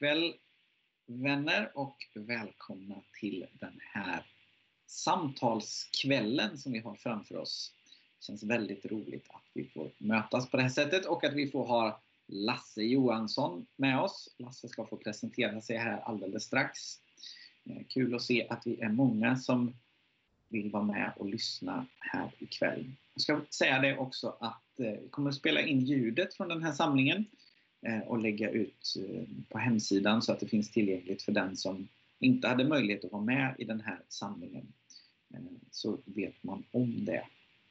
kväll, vänner, och välkomna till den här samtalskvällen som vi har framför oss. Det känns väldigt roligt att vi får mötas på det här sättet och att vi får ha Lasse Johansson med oss. Lasse ska få presentera sig här alldeles strax. Kul att se att vi är många som vill vara med och lyssna här ikväll. Jag ska säga det också att vi kommer att spela in ljudet från den här samlingen och lägga ut på hemsidan så att det finns tillgängligt för den som inte hade möjlighet att vara med i den här samlingen. Så vet man om det.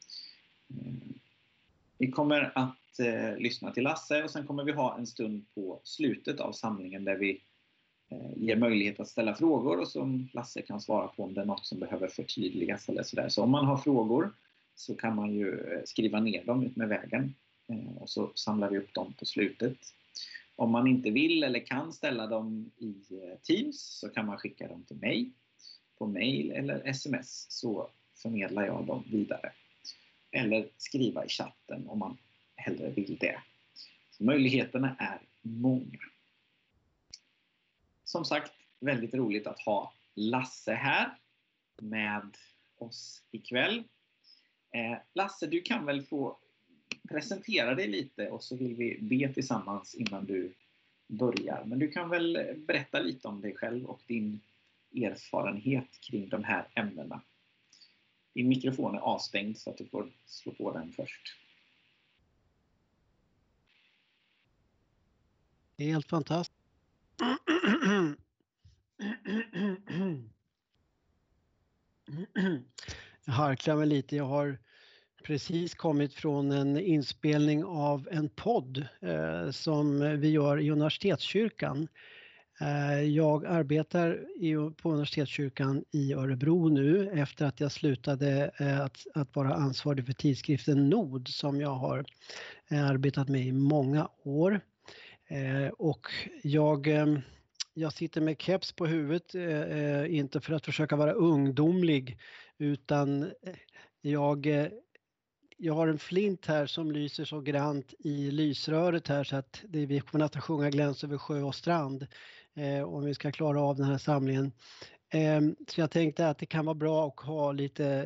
Vi kommer att lyssna till Lasse och sen kommer vi ha en stund på slutet av samlingen där vi ger möjlighet att ställa frågor och som Lasse kan svara på om det är något som behöver förtydligas eller sådär. Så om man har frågor så kan man ju skriva ner dem ut med vägen och så samlar vi upp dem på slutet. Om man inte vill eller kan ställa dem i Teams så kan man skicka dem till mig på mail eller sms, så förmedlar jag dem vidare. Eller skriva i chatten om man hellre vill det. Så möjligheterna är många. Som sagt, väldigt roligt att ha Lasse här med oss ikväll. Lasse, du kan väl få presentera dig lite och så vill vi be tillsammans innan du börjar. Men du kan väl berätta lite om dig själv och din erfarenhet kring de här ämnena. Din mikrofon är avstängd så att du får slå på den först. Helt fantastiskt. Jag harklar mig lite. Jag har precis kommit från en inspelning av en podd som vi gör i Universitetskyrkan. Jag arbetar på Universitetskyrkan i Örebro nu efter att jag slutade att vara ansvarig för tidskriften Nod som jag har arbetat med i många år. Och jag sitter med keps på huvudet, inte för att försöka vara ungdomlig, utan jag har en flint här som lyser så grant i lysröret här så att vi kommer nästan sjunga Gläns över sjö och strand om vi ska klara av den här samlingen. Så jag tänkte att det kan vara bra att ha lite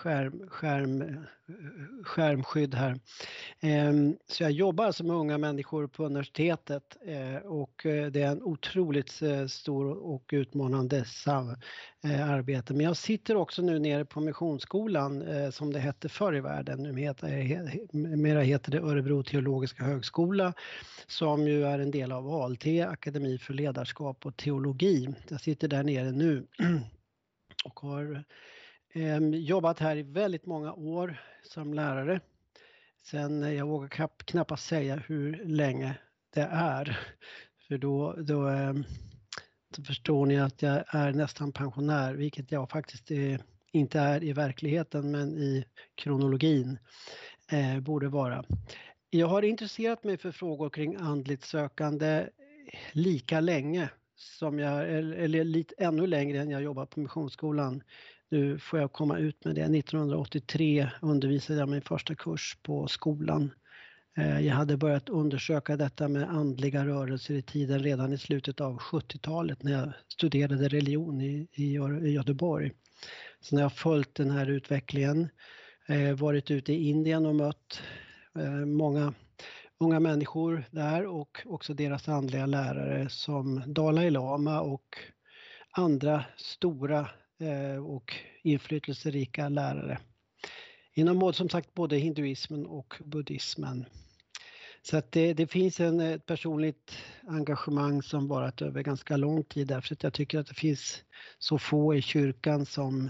skärmskydd här. Så jag jobbar alltså med unga människor på universitetet och det är en otroligt stor och utmanande arbete. Men jag sitter också nu nere på Missionsskolan som det hette förr i världen. Numera heter det Örebro teologiska högskola som ju är en del av ALT, Akademi för ledarskap och teologi. Jag sitter där nere nu och har jobbat här i väldigt många år som lärare. Sen jag vågar knappast säga hur länge det är. För då förstår ni att jag är nästan pensionär, vilket jag faktiskt inte är i verkligheten men i kronologin borde vara. Jag har intresserat mig för frågor kring andligt sökande lika länge som eller lite ännu längre än jag jobbar på Missionsskolan. Nu får jag komma ut med det. 1983 undervisade jag min första kurs på skolan. Jag hade börjat undersöka detta med andliga rörelser i tiden redan i slutet av 70-talet när jag studerade religion i Göteborg. Så när jag har följt den här utvecklingen, varit ute i Indien och mött många unga människor där och också deras andliga lärare som Dalai Lama och andra stora och inflytelserika lärare. Inom som sagt både hinduismen och buddhismen. Så att det finns ett personligt engagemang som varit över ganska lång tid därför att jag tycker att det finns så få i kyrkan som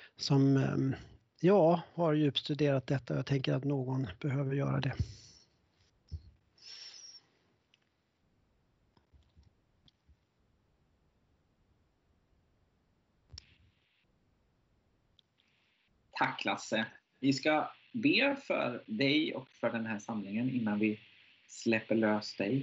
har djupstuderat detta och jag tänker att någon behöver göra det. Tack Lasse. Vi ska be för dig och för den här samlingen innan vi släpper lös dig.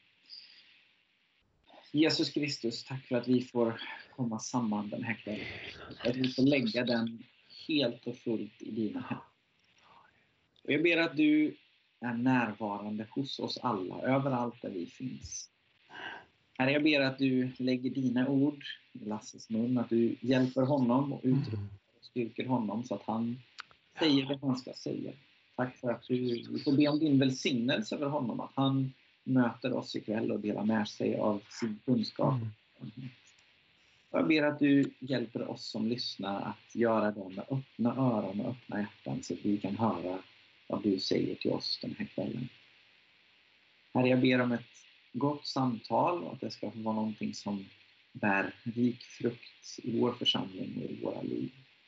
Jesus Kristus, tack för att vi får komma samman den här kvällen. Att vi får lägga den helt och fullt i dina händer. Och jag ber att du är närvarande hos oss alla, överallt där vi finns. Herre, jag ber att du lägger dina ord i Lasses mun, att du hjälper honom och utrustar och styrker honom så att han säger det han ska säga. Tack för att du får be om din välsignelse över honom, att han möter oss ikväll och delar med sig av sin kunskap. Jag ber att du hjälper oss som lyssnar att göra det med öppna öron och öppna hjärtan så att vi kan höra vad du säger till oss den här kvällen. Herre, jag ber om ett gott samtal och att det ska vara någonting som bär rik frukt i vår församling och i våra liv.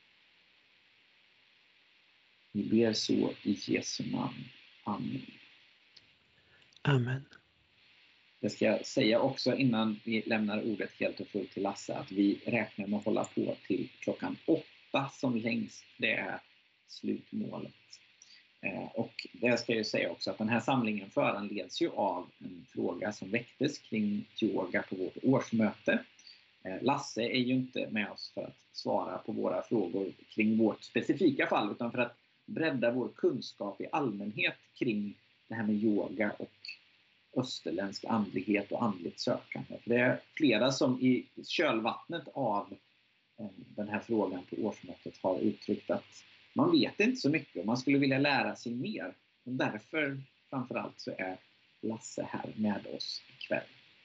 Vi ber så i Jesu namn. Amen. Amen. Jag ska säga också innan vi lämnar ordet helt och fullt till Lasse att vi räknar med att hålla på till klockan 8 som längst. Det är slutmålet. Och det ska jag säga också att den här samlingen föranleds ju av en fråga som väcktes kring yoga på vårt årsmöte. Lasse är ju inte med oss för att svara på våra frågor kring vårt specifika fall utan för att bredda vår kunskap i allmänhet kring det här med yoga och österländsk andlighet och andligt sökande. För det är flera som i kölvattnet av den här frågan på årsmötet har uttryckt att man vet inte så mycket och man skulle vilja lära sig mer. Och därför framförallt så är Lasse här med oss ikväll.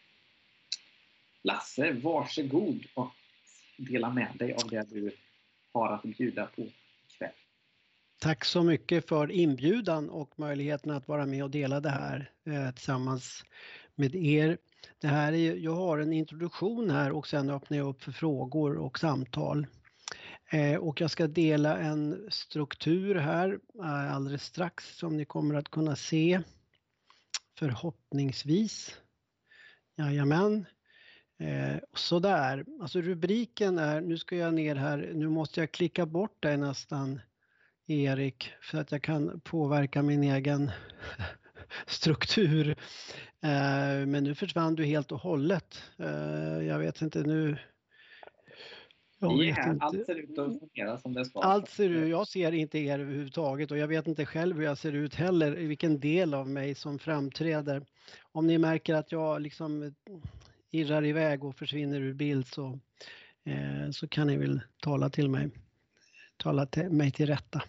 Lasse, varsågod och dela med dig av det du har att bjuda på ikväll. Tack så mycket för inbjudan och möjligheten att vara med och dela det här tillsammans med er. Det här är, jag har en introduktion här och sen öppnar jag upp för frågor och samtal. Och jag ska dela en struktur här alldeles strax som ni kommer att kunna se förhoppningsvis. Jajamän. Sådär, alltså rubriken är, nu ska jag ner här, nu måste jag klicka bort dig nästan Erik för att jag kan påverka min egen struktur. Men nu försvann du helt och hållet. Jag vet inte nu. Allt ser ut att fungera som det ska. Allt ser ut, jag ser inte er överhuvudtaget och jag vet inte själv hur jag ser ut heller, i vilken del av mig som framträder. Om ni märker att jag liksom irrar iväg och försvinner ur bild så kan ni väl tala mig till rätta.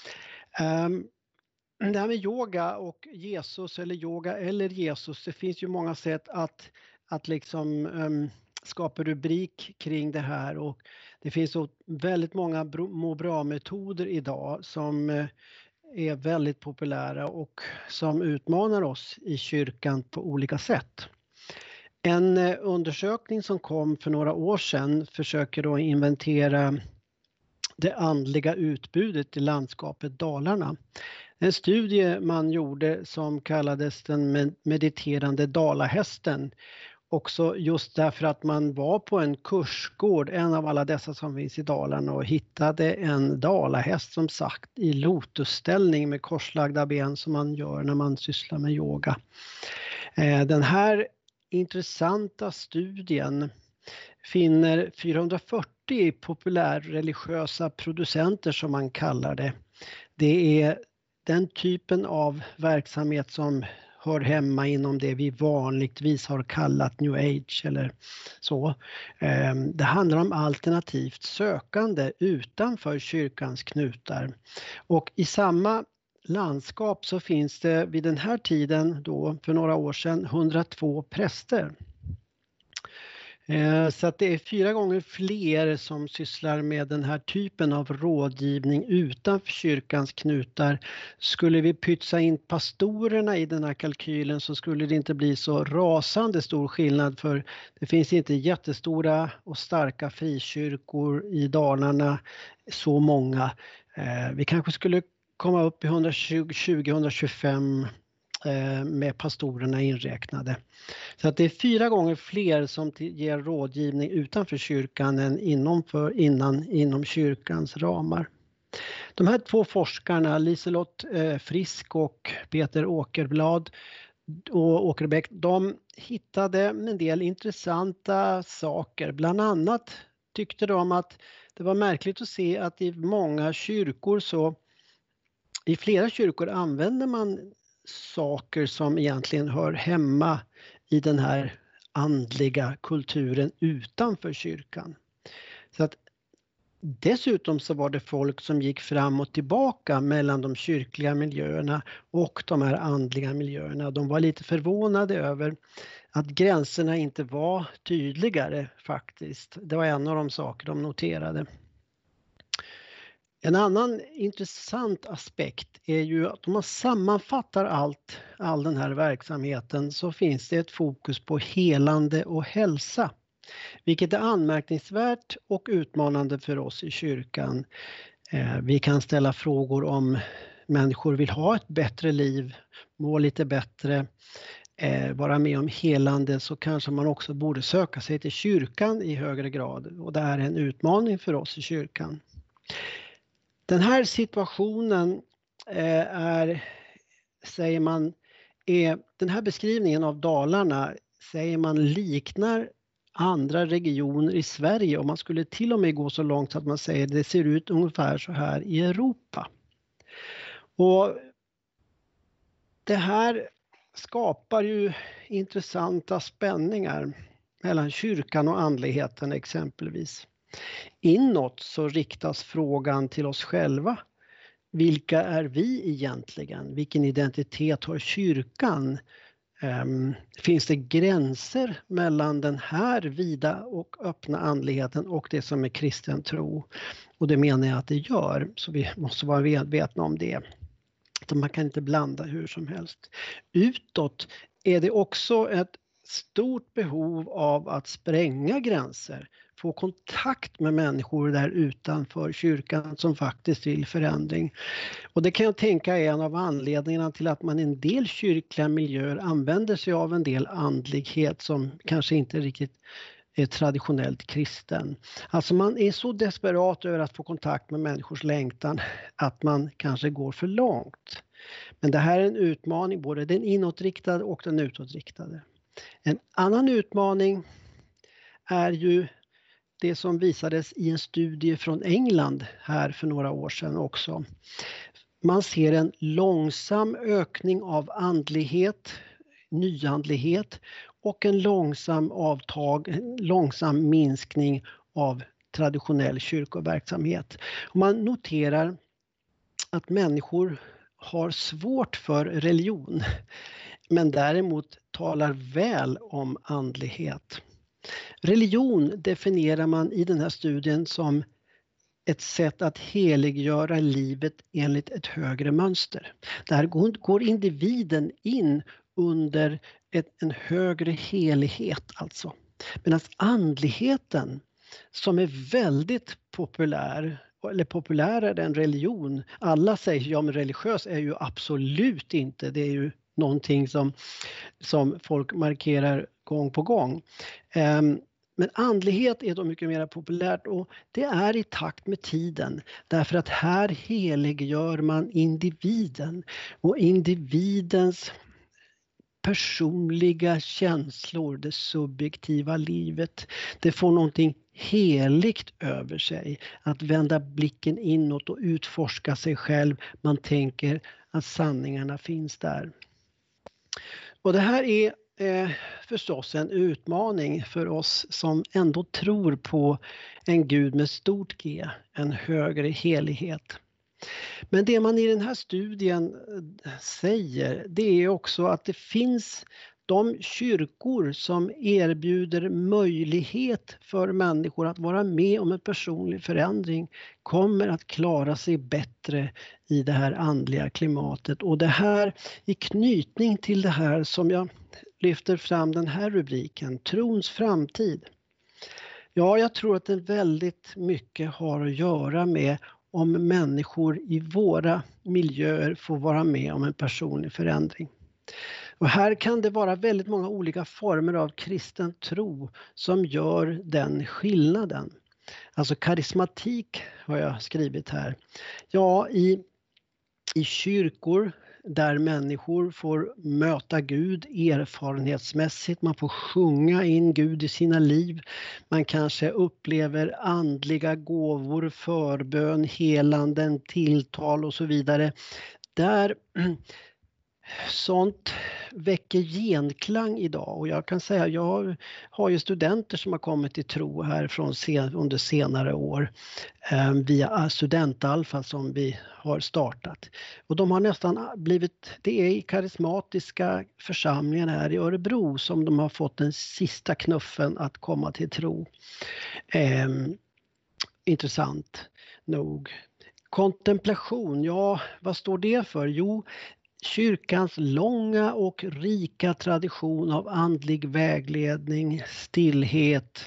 Det här med yoga och Jesus eller yoga eller Jesus, det finns ju många sätt att liksom skapa rubrik kring det här och det finns så väldigt många må bra-metoder idag som är väldigt populära och som utmanar oss i kyrkan på olika sätt. En undersökning som kom för några år sedan försöker då inventera det andliga utbudet i landskapet Dalarna. En studie man gjorde som kallades den mediterande dalahästen. Också just därför att man var på en kursgård, en av alla dessa som finns i Dalarna och hittade en dalahäst som sagt i lotusställning med korslagda ben som man gör när man sysslar med yoga. Den här intressanta studien finner 440 populärreligiösa producenter som man kallar det. Det är den typen av verksamhet som hör hemma inom det vi vanligtvis har kallat New Age eller så. Det handlar om alternativt sökande utanför kyrkans knutar. Och i samma landskap så finns det vid den här tiden då för några år sedan 102 präster. Så att det är 4 gånger fler som sysslar med den här typen av rådgivning utanför kyrkans knutar. Skulle vi pytsa in pastorerna i den här kalkylen så skulle det inte bli så rasande stor skillnad för det finns inte jättestora och starka frikyrkor i Dalarna så många. Vi kanske skulle komma upp i 120-125 med pastorerna inräknade. Så att det är 4 gånger fler som ger rådgivning utanför kyrkan än inom kyrkans ramar. De här 2 forskarna, Liselott Frisk och Peter Åkerbäck, de hittade en del intressanta saker. Bland annat tyckte de att det var märkligt att se att i flera kyrkor använder man saker som egentligen hör hemma i den här andliga kulturen utanför kyrkan. Så att dessutom så var det folk som gick fram och tillbaka mellan de kyrkliga miljöerna och de här andliga miljöerna. De var lite förvånade över att gränserna inte var tydligare faktiskt. Det var en av de saker de noterade. En annan intressant aspekt är ju att om man sammanfattar all den här verksamheten så finns det ett fokus på helande och hälsa. Vilket är anmärkningsvärt och utmanande för oss i kyrkan. Vi kan ställa frågor om människor vill ha ett bättre liv, må lite bättre, vara med om helande, så kanske man också borde söka sig till kyrkan i högre grad. Och det är en utmaning för oss i kyrkan. Den här situationen den här beskrivningen av Dalarna säger man liknar andra regioner i Sverige, och man skulle till och med gå så långt så att man säger att det ser ut ungefär så här i Europa. Och det här skapar ju intressanta spänningar mellan kyrkan och andligheten exempelvis. Inåt så riktas frågan till oss själva. Vilka är vi egentligen? Vilken identitet har kyrkan? Finns det gränser mellan den här vida och öppna andligheten och det som är kristen tro? Och det menar jag att det gör, så vi måste vara medvetna om det. Så man kan inte blanda hur som helst. Utåt är det också ett stort behov av att spränga gränser, få kontakt med människor där utanför kyrkan som faktiskt vill förändring. Och det kan jag tänka är en av anledningarna till att man i en del kyrkliga miljöer använder sig av en del andlighet som kanske inte riktigt är traditionellt kristen. Alltså man är så desperat över att få kontakt med människors längtan att man kanske går för långt. Men det här är en utmaning, både den inåtriktade och den utåtriktade. En annan utmaning är ju det som visades i en studie från England här för några år sedan också. Man ser en långsam ökning av andlighet, nyandlighet, och en långsam minskning av traditionell kyrkoverksamhet. Man noterar att människor har svårt för religion, men däremot talar väl om andlighet. Religion definierar man i den här studien som ett sätt att heliggöra livet enligt ett högre mönster. Där går individen in under en högre helighet alltså. Medan andligheten, som är väldigt populär, eller populärare än religion. Alla säger ja, men religiös är ju absolut inte. Det är ju någonting som folk markerar gång på gång. Men andlighet är då mycket mer populärt, och det är i takt med tiden. Därför att här heliggör man individen och individens personliga känslor, det subjektiva livet. Det får någonting heligt över sig. Att vända blicken inåt och utforska sig själv. Man tänker att sanningarna finns där. Och det här är förstås en utmaning för oss som ändå tror på en Gud med stort G, en högre helighet. Men det man i den här studien säger, det är också att det finns de kyrkor som erbjuder möjlighet för människor att vara med om en personlig förändring kommer att klara sig bättre i det här andliga klimatet. Och det här i knytning till det här som jag lyfter fram den här rubriken, trons framtid. Ja, jag tror att det väldigt mycket har att göra med om människor i våra miljöer får vara med om en personlig förändring. Och här kan det vara väldigt många olika former av kristen tro som gör den skillnaden. Alltså karismatik har jag skrivit här. Ja, i kyrkor där människor får möta Gud erfarenhetsmässigt. Man får sjunga in Gud i sina liv. Man kanske upplever andliga gåvor, förbön, helanden, tilltal och så vidare. Där sånt väcker genklang idag, och jag kan säga jag har ju studenter som har kommit till tro här under senare år via Studentalfa som vi har startat. Och de har nästan blivit, det är i karismatiska församlingen här i Örebro som de har fått den sista knuffen att komma till tro. Intressant nog. Kontemplation, ja, vad står det för? Jo, kyrkans långa och rika tradition av andlig vägledning, stillhet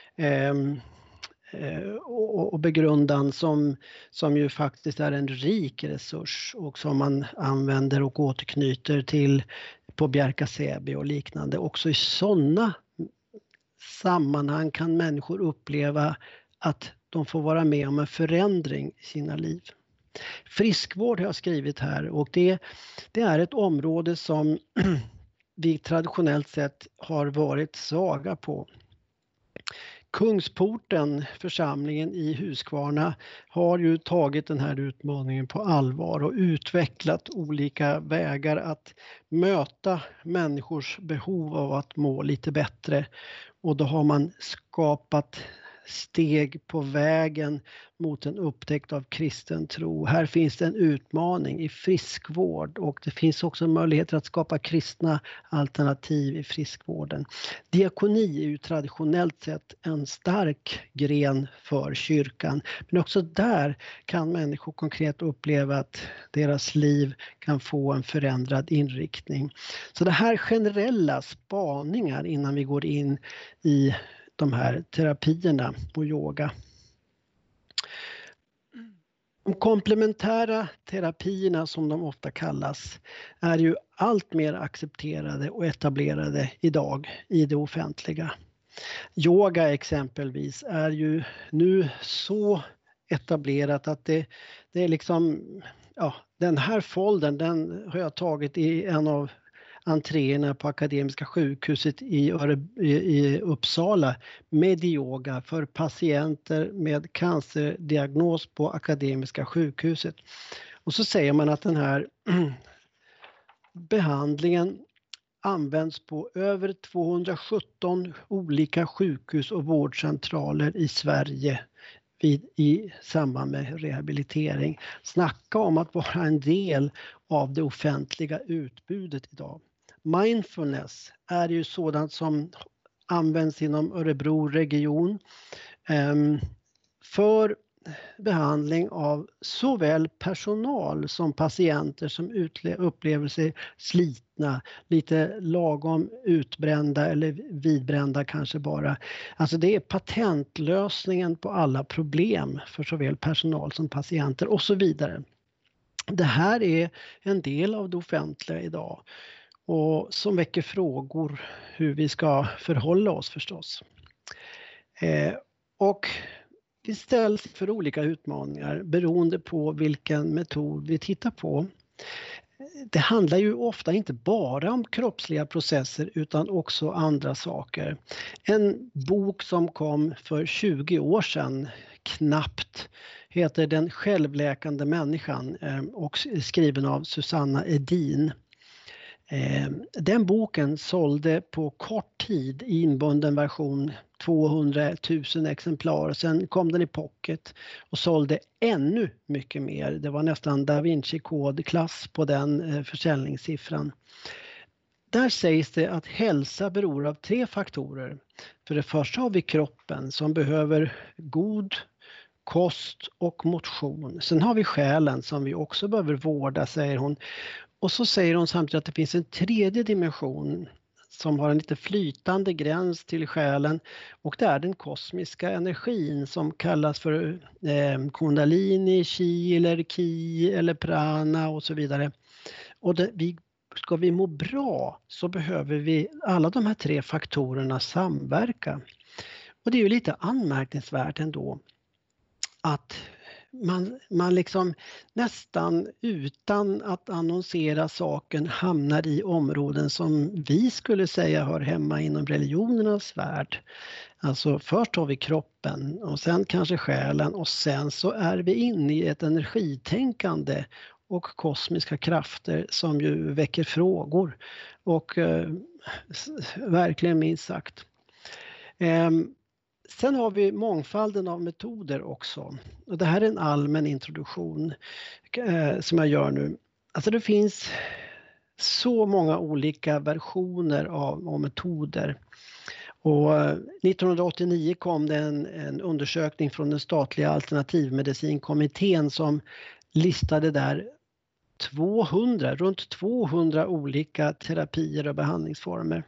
och begrundan som ju faktiskt är en rik resurs och som man använder och återknyter till på Bjärka-Säby och liknande. Också i sådana sammanhang kan människor uppleva att de får vara med om en förändring i sina liv. Friskvård har jag skrivit här, och det är ett område som vi traditionellt sett har varit svaga på. Kungsporten, församlingen i Huskvarna, har ju tagit den här utmaningen på allvar och utvecklat olika vägar att möta människors behov av att må lite bättre. Och då har man skapat steg på vägen mot en upptäckt av kristen tro. Här finns det en utmaning i friskvård, och det finns också möjligheter att skapa kristna alternativ i friskvården. Diakoni är ju traditionellt sett en stark gren för kyrkan, men också där kan människor konkret uppleva att deras liv kan få en förändrad inriktning. Så det här generella spaningar innan vi går in i de här terapierna och yoga. De komplementära terapierna, som de ofta kallas, är ju allt mer accepterade och etablerade idag i det offentliga. Yoga exempelvis är ju nu så etablerat att det är liksom, ja, den här foldern, den har jag tagit i en av entréerna på Akademiska sjukhuset i Uppsala med yoga för patienter med cancerdiagnos på Akademiska sjukhuset. Och så säger man att den här behandlingen används på över 217 olika sjukhus och vårdcentraler i Sverige i samband med rehabilitering. Snacka om att vara en del av det offentliga utbudet idag. Mindfulness är ju sådant som används inom Örebro region för behandling av såväl personal som patienter som upplever sig slitna, lite lagom utbrända eller vidbrända kanske bara. Alltså det är patentlösningen på alla problem för såväl personal som patienter och så vidare. Det här är en del av det offentliga idag och som väcker frågor hur vi ska förhålla oss förstås. Och vi ställs för olika utmaningar beroende på vilken metod vi tittar på. Det handlar ju ofta inte bara om kroppsliga processer utan också andra saker. En bok som kom för 20 år sedan knappt heter Den självläkande människan och skriven av Susanna Edin. Den boken sålde på kort tid i inbunden version 200 000 exemplar. Sen kom den i pocket och sålde ännu mycket mer. Det var nästan Da Vinci-kodklass på den försäljningssiffran. Där sägs det att hälsa beror av 3 faktorer. För det första har vi kroppen som behöver god kost och motion. Sen har vi själen som vi också behöver vårda, säger hon. Och så säger hon samtidigt att det finns en tredje dimension som har en lite flytande gräns till själen, och det är den kosmiska energin som kallas för kundalini, chi eller ki eller prana och så vidare. Och ska vi må bra så behöver vi alla de här 3 faktorerna samverka. Och det är ju lite anmärkningsvärt ändå att man liksom nästan utan att annonsera saken hamnar i områden som vi skulle säga hör hemma inom religionernas värld. Alltså först har vi kroppen och sen kanske själen och sen så är vi inne i ett energitänkande och kosmiska krafter som ju väcker frågor och verkligen minst sagt. Sen har vi mångfalden av metoder också. Och det här är en allmän introduktion som jag gör nu. Alltså det finns så många olika versioner av metoder. Och 1989 kom det en undersökning från den statliga alternativmedicinkommittén som listade där runt 200 olika terapier och behandlingsformer.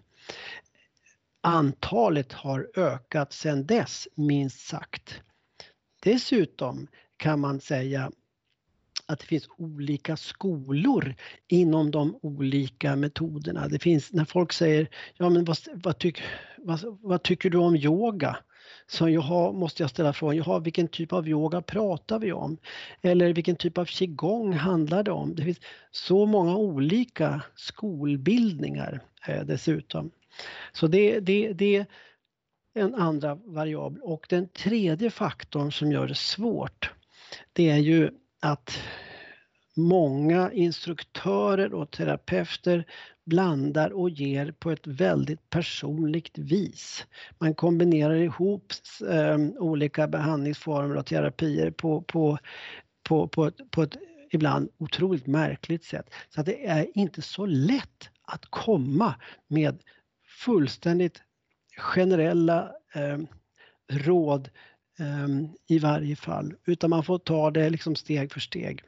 Antalet har ökat sedan dess, minst sagt. Dessutom kan man säga att det finns olika skolor inom de olika metoderna. Det finns när folk säger, ja men vad tycker du om yoga? Så måste jag ställa frågan, vilken typ av yoga pratar vi om? Eller vilken typ av qigong handlar det om? Det finns så många olika skolbildningar dessutom. Så det är en andra variabel. Och den tredje faktorn som gör det svårt, det är ju att många instruktörer och terapeuter blandar och ger på ett väldigt personligt vis. Man kombinerar ihop olika behandlingsformer och terapier på ett ibland otroligt märkligt sätt. Så att det är inte så lätt att komma med fullständigt generella råd i varje fall, utan man får ta det liksom steg för steg.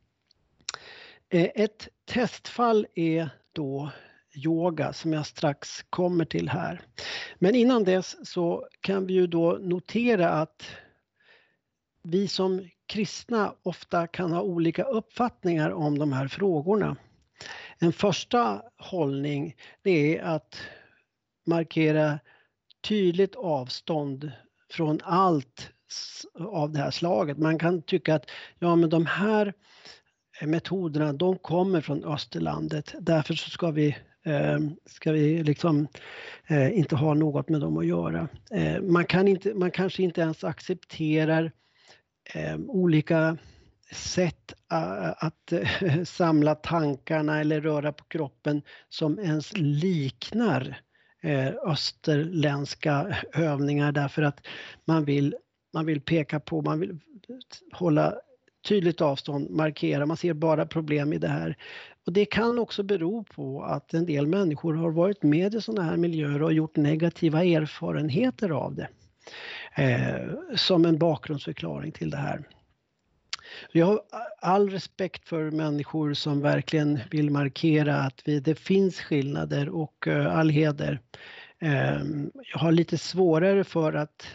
Ett testfall är då yoga som jag strax kommer till här. Men innan dess så kan vi ju då notera att vi som kristna ofta kan ha olika uppfattningar om de här frågorna. En första hållning, det är att markera tydligt avstånd från allt av det här slaget. Man kan tycka att ja, men de här metoderna, de kommer från Österlandet. Därför så ska vi liksom inte ha något med dem att göra. Man kanske inte ens accepterar olika sätt att samla tankarna eller röra på kroppen som ens liknar österländska övningar, därför att man vill peka på, man vill hålla tydligt avstånd, markera, man ser bara problem i det här. Och det kan också bero på att en del människor har varit med i sådana här miljöer och gjort negativa erfarenheter av det. Som en bakgrundsförklaring till det här. Jag har all respekt för människor som verkligen vill markera att det finns skillnader och all heder. Jag har lite svårare för att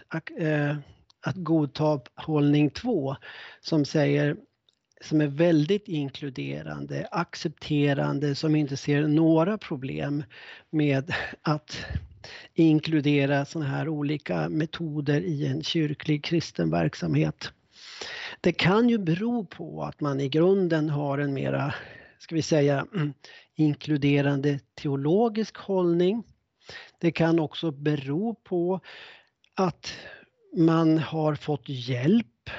godta hållning 2 som är väldigt inkluderande, accepterande, som inte ser några problem med att inkludera sådana här olika metoder i en kyrklig kristen verksamhet. Det kan ju bero på att man i grunden har en mera, ska vi säga, inkluderande teologisk hållning. Det kan också bero på att man har fått hjälp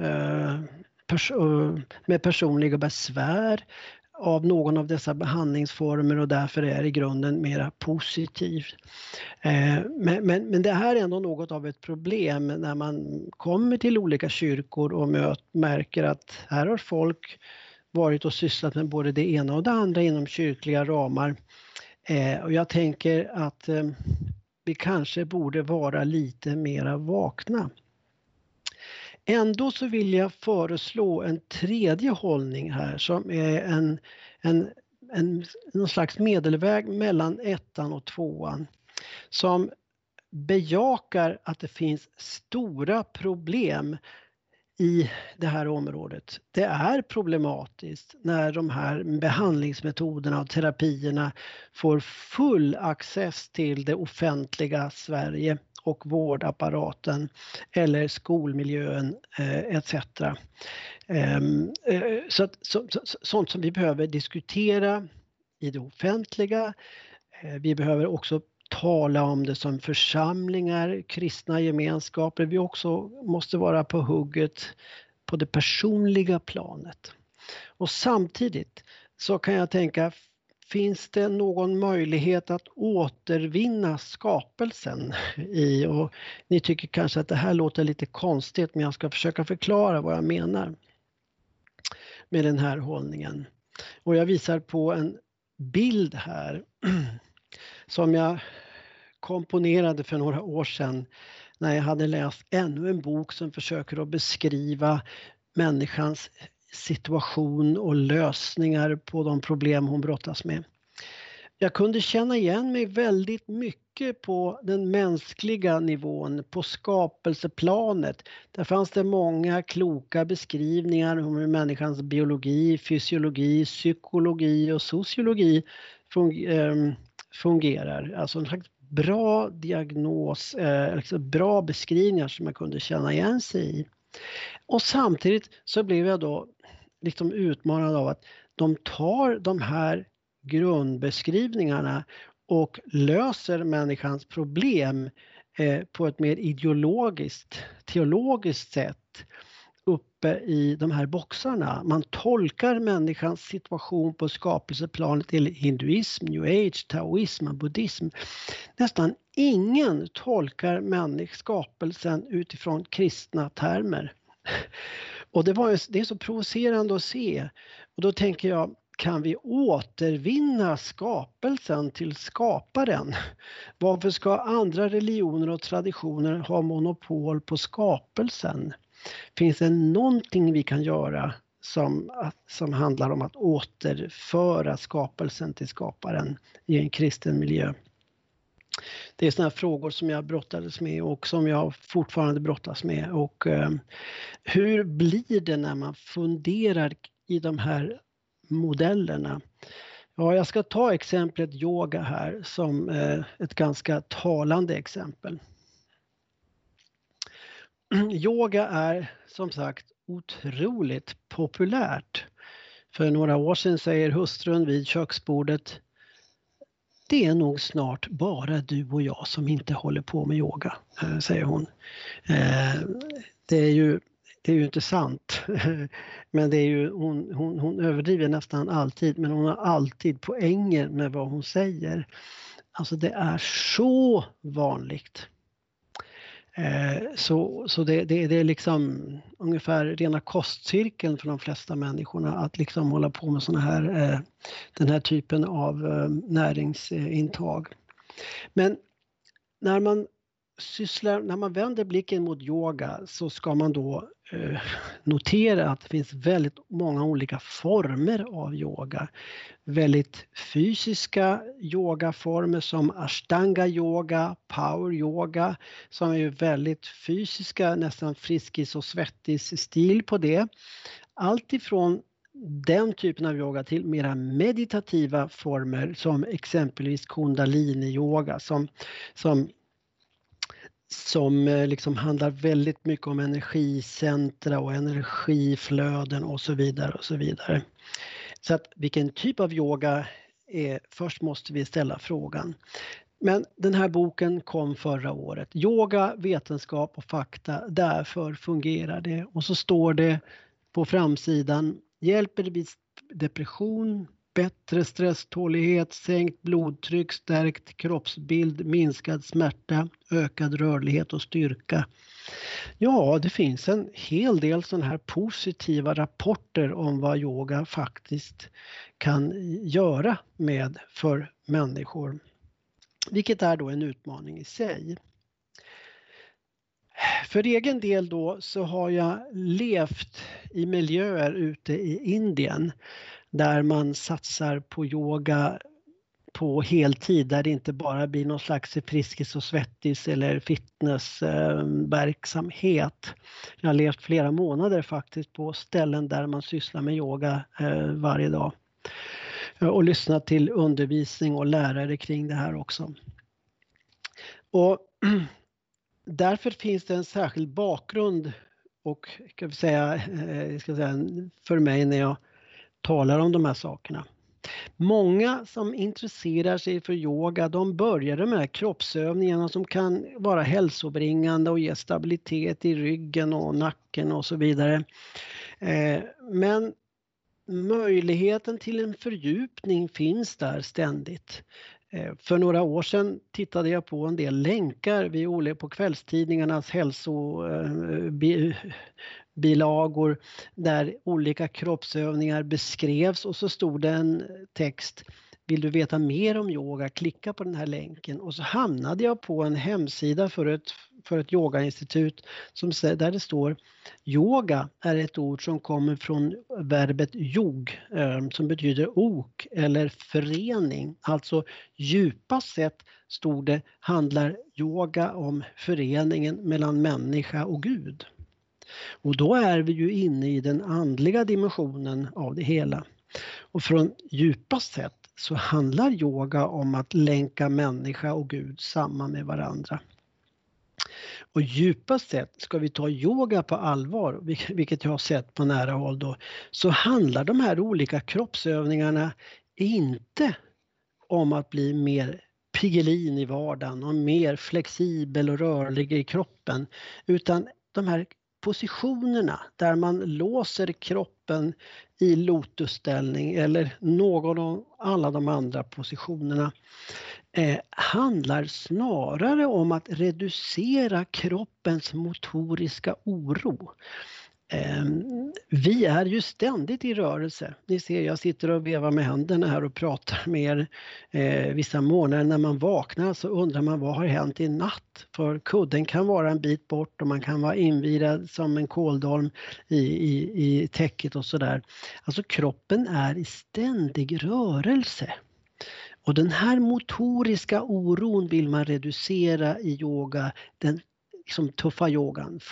med personliga besvär av någon av dessa behandlingsformer och därför är i grunden mera positiv. Men det här är ändå något av ett problem när man kommer till olika kyrkor och märker att här har folk varit och sysslat med både det ena och det andra inom kyrkliga ramar. Och jag tänker att vi kanske borde vara lite mera vakna. Ändå så vill jag föreslå en tredje hållning här som är någon slags medelväg mellan 1:an och 2:an. Som bejakar att det finns stora problem i det här området. Det är problematiskt när de här behandlingsmetoderna och terapierna får full access till det offentliga Sverige och vårdapparaten eller skolmiljön etc. Sånt som vi behöver diskutera i det offentliga. Vi behöver också tala om det som församlingar, kristna gemenskaper. Vi också måste vara på hugget på det personliga planet. Och samtidigt så kan jag tänka, finns det någon möjlighet att återvinna skapelsen i? Och ni tycker kanske att det här låter lite konstigt, men jag ska försöka förklara vad jag menar med den här hållningen. Och jag visar på en bild här som jag komponerade för några år sedan när jag hade läst ännu en bok som försöker att beskriva människans situation och lösningar på de problem hon brottas med. Jag kunde känna igen mig väldigt mycket på den mänskliga nivån, på skapelseplanet. Där fanns det många kloka beskrivningar om hur människans biologi, fysiologi, psykologi och sociologi fungerar. Alltså en slags bra diagnos, bra beskrivningar som man kunde känna igen sig i. Och samtidigt så blev jag då liksom utmanad av att de tar de här grundbeskrivningarna och löser människans problem på ett mer ideologiskt, teologiskt sätt uppe i de här boxarna. Man tolkar människans situation på skapelseplanet i hinduism, new age, taoism och buddhism. Nästan ingen tolkar skapelsen utifrån kristna termer. Och det är så provocerande att se. Och då tänker jag, kan vi återvinna skapelsen till skaparen? Varför ska andra religioner och traditioner ha monopol på skapelsen? Finns det någonting vi kan göra som handlar om att återföra skapelsen till skaparen i en kristen miljö? Det är sådana frågor som jag brottades med och som jag fortfarande brottas med. Och hur blir det när man funderar i de här modellerna? Ja, jag ska ta exemplet yoga här som ett ganska talande exempel. Yoga är som sagt otroligt populärt. För några år sedan säger hustrun vid köksbordet: det är nog snart bara du och jag som inte håller på med yoga, säger hon. Det är ju inte sant. Men det är ju, hon överdriver nästan alltid, men hon har alltid poänger med vad hon säger. Alltså det är så vanligt. Så det är liksom ungefär rena kostcirkeln för de flesta människorna att liksom hålla på med den här typen av näringsintag. Men när man vänder blicken mot yoga så ska man då notera att det finns väldigt många olika former av yoga. Väldigt fysiska yogaformer som ashtanga yoga, power yoga, som är ju väldigt fysiska, nästan friskis och svettis stil på det. Allt ifrån den typen av yoga till mera meditativa former som exempelvis kundalini yoga som liksom handlar väldigt mycket om energicentra och energiflöden och så vidare och så vidare. Så att vilken typ av yoga är, först måste vi ställa frågan. Men den här boken kom förra året. Yoga, vetenskap och fakta, därför fungerar det. Och så står det på framsidan: hjälper vid depression, bättre stresstålighet, sänkt blodtryck, stärkt kroppsbild, minskad smärta, ökad rörlighet och styrka. Ja, det finns en hel del sådana här positiva rapporter om vad yoga faktiskt kan göra för människor. Vilket är då en utmaning i sig. För egen del då så har jag levt i miljöer ute i Indien där man satsar på yoga på heltid, där det inte bara blir någon slags friskis och svettis eller fitnessverksamhet. Jag har levt flera månader faktiskt på ställen där man sysslar med yoga varje dag. Och lyssnat till undervisning och lärare kring det här också. Och därför finns det en särskild bakgrund och ska säga för mig när jag talar om de här sakerna. Många som intresserar sig för yoga, de börjar med kroppsövningarna som kan vara hälsobringande och ge stabilitet i ryggen och nacken och så vidare. Men möjligheten till en fördjupning finns där ständigt. För några år sedan tittade jag på en del länkar på kvällstidningarnas hälsobilagor där olika kroppsövningar beskrevs och så stod det en text: vill du veta mer om yoga, klicka på den här länken. Och så hamnade jag på en hemsida för ett yogainstitut där det står: yoga är ett ord som kommer från verbet yog som betyder ok eller förening. Alltså djupast sett stod det handlar yoga om föreningen mellan människa och Gud. Och då är vi ju inne i den andliga dimensionen av det hela. Och från djupast sett så handlar yoga om att länka människa och Gud samman med varandra. Och djupast sett, ska vi ta yoga på allvar, vilket jag har sett på nära håll då, så handlar de här olika kroppsövningarna inte om att bli mer pigelin i vardagen och mer flexibel och rörlig i kroppen, utan de här positionerna där man låser kroppen i lotusställning eller någon av alla de andra positionerna handlar snarare om att reducera kroppens motoriska oro. Vi är ju ständigt i rörelse. Ni ser, jag sitter och vevar med händerna här och pratar med er. Vissa morgnar när man vaknar så undrar man vad har hänt i natt? För kudden kan vara en bit bort och man kan vara invirad som en kåldolm i täcket och sådär. Alltså kroppen är i ständig rörelse. Och den här motoriska oron vill man reducera i yoga, den liksom tuffa yogan,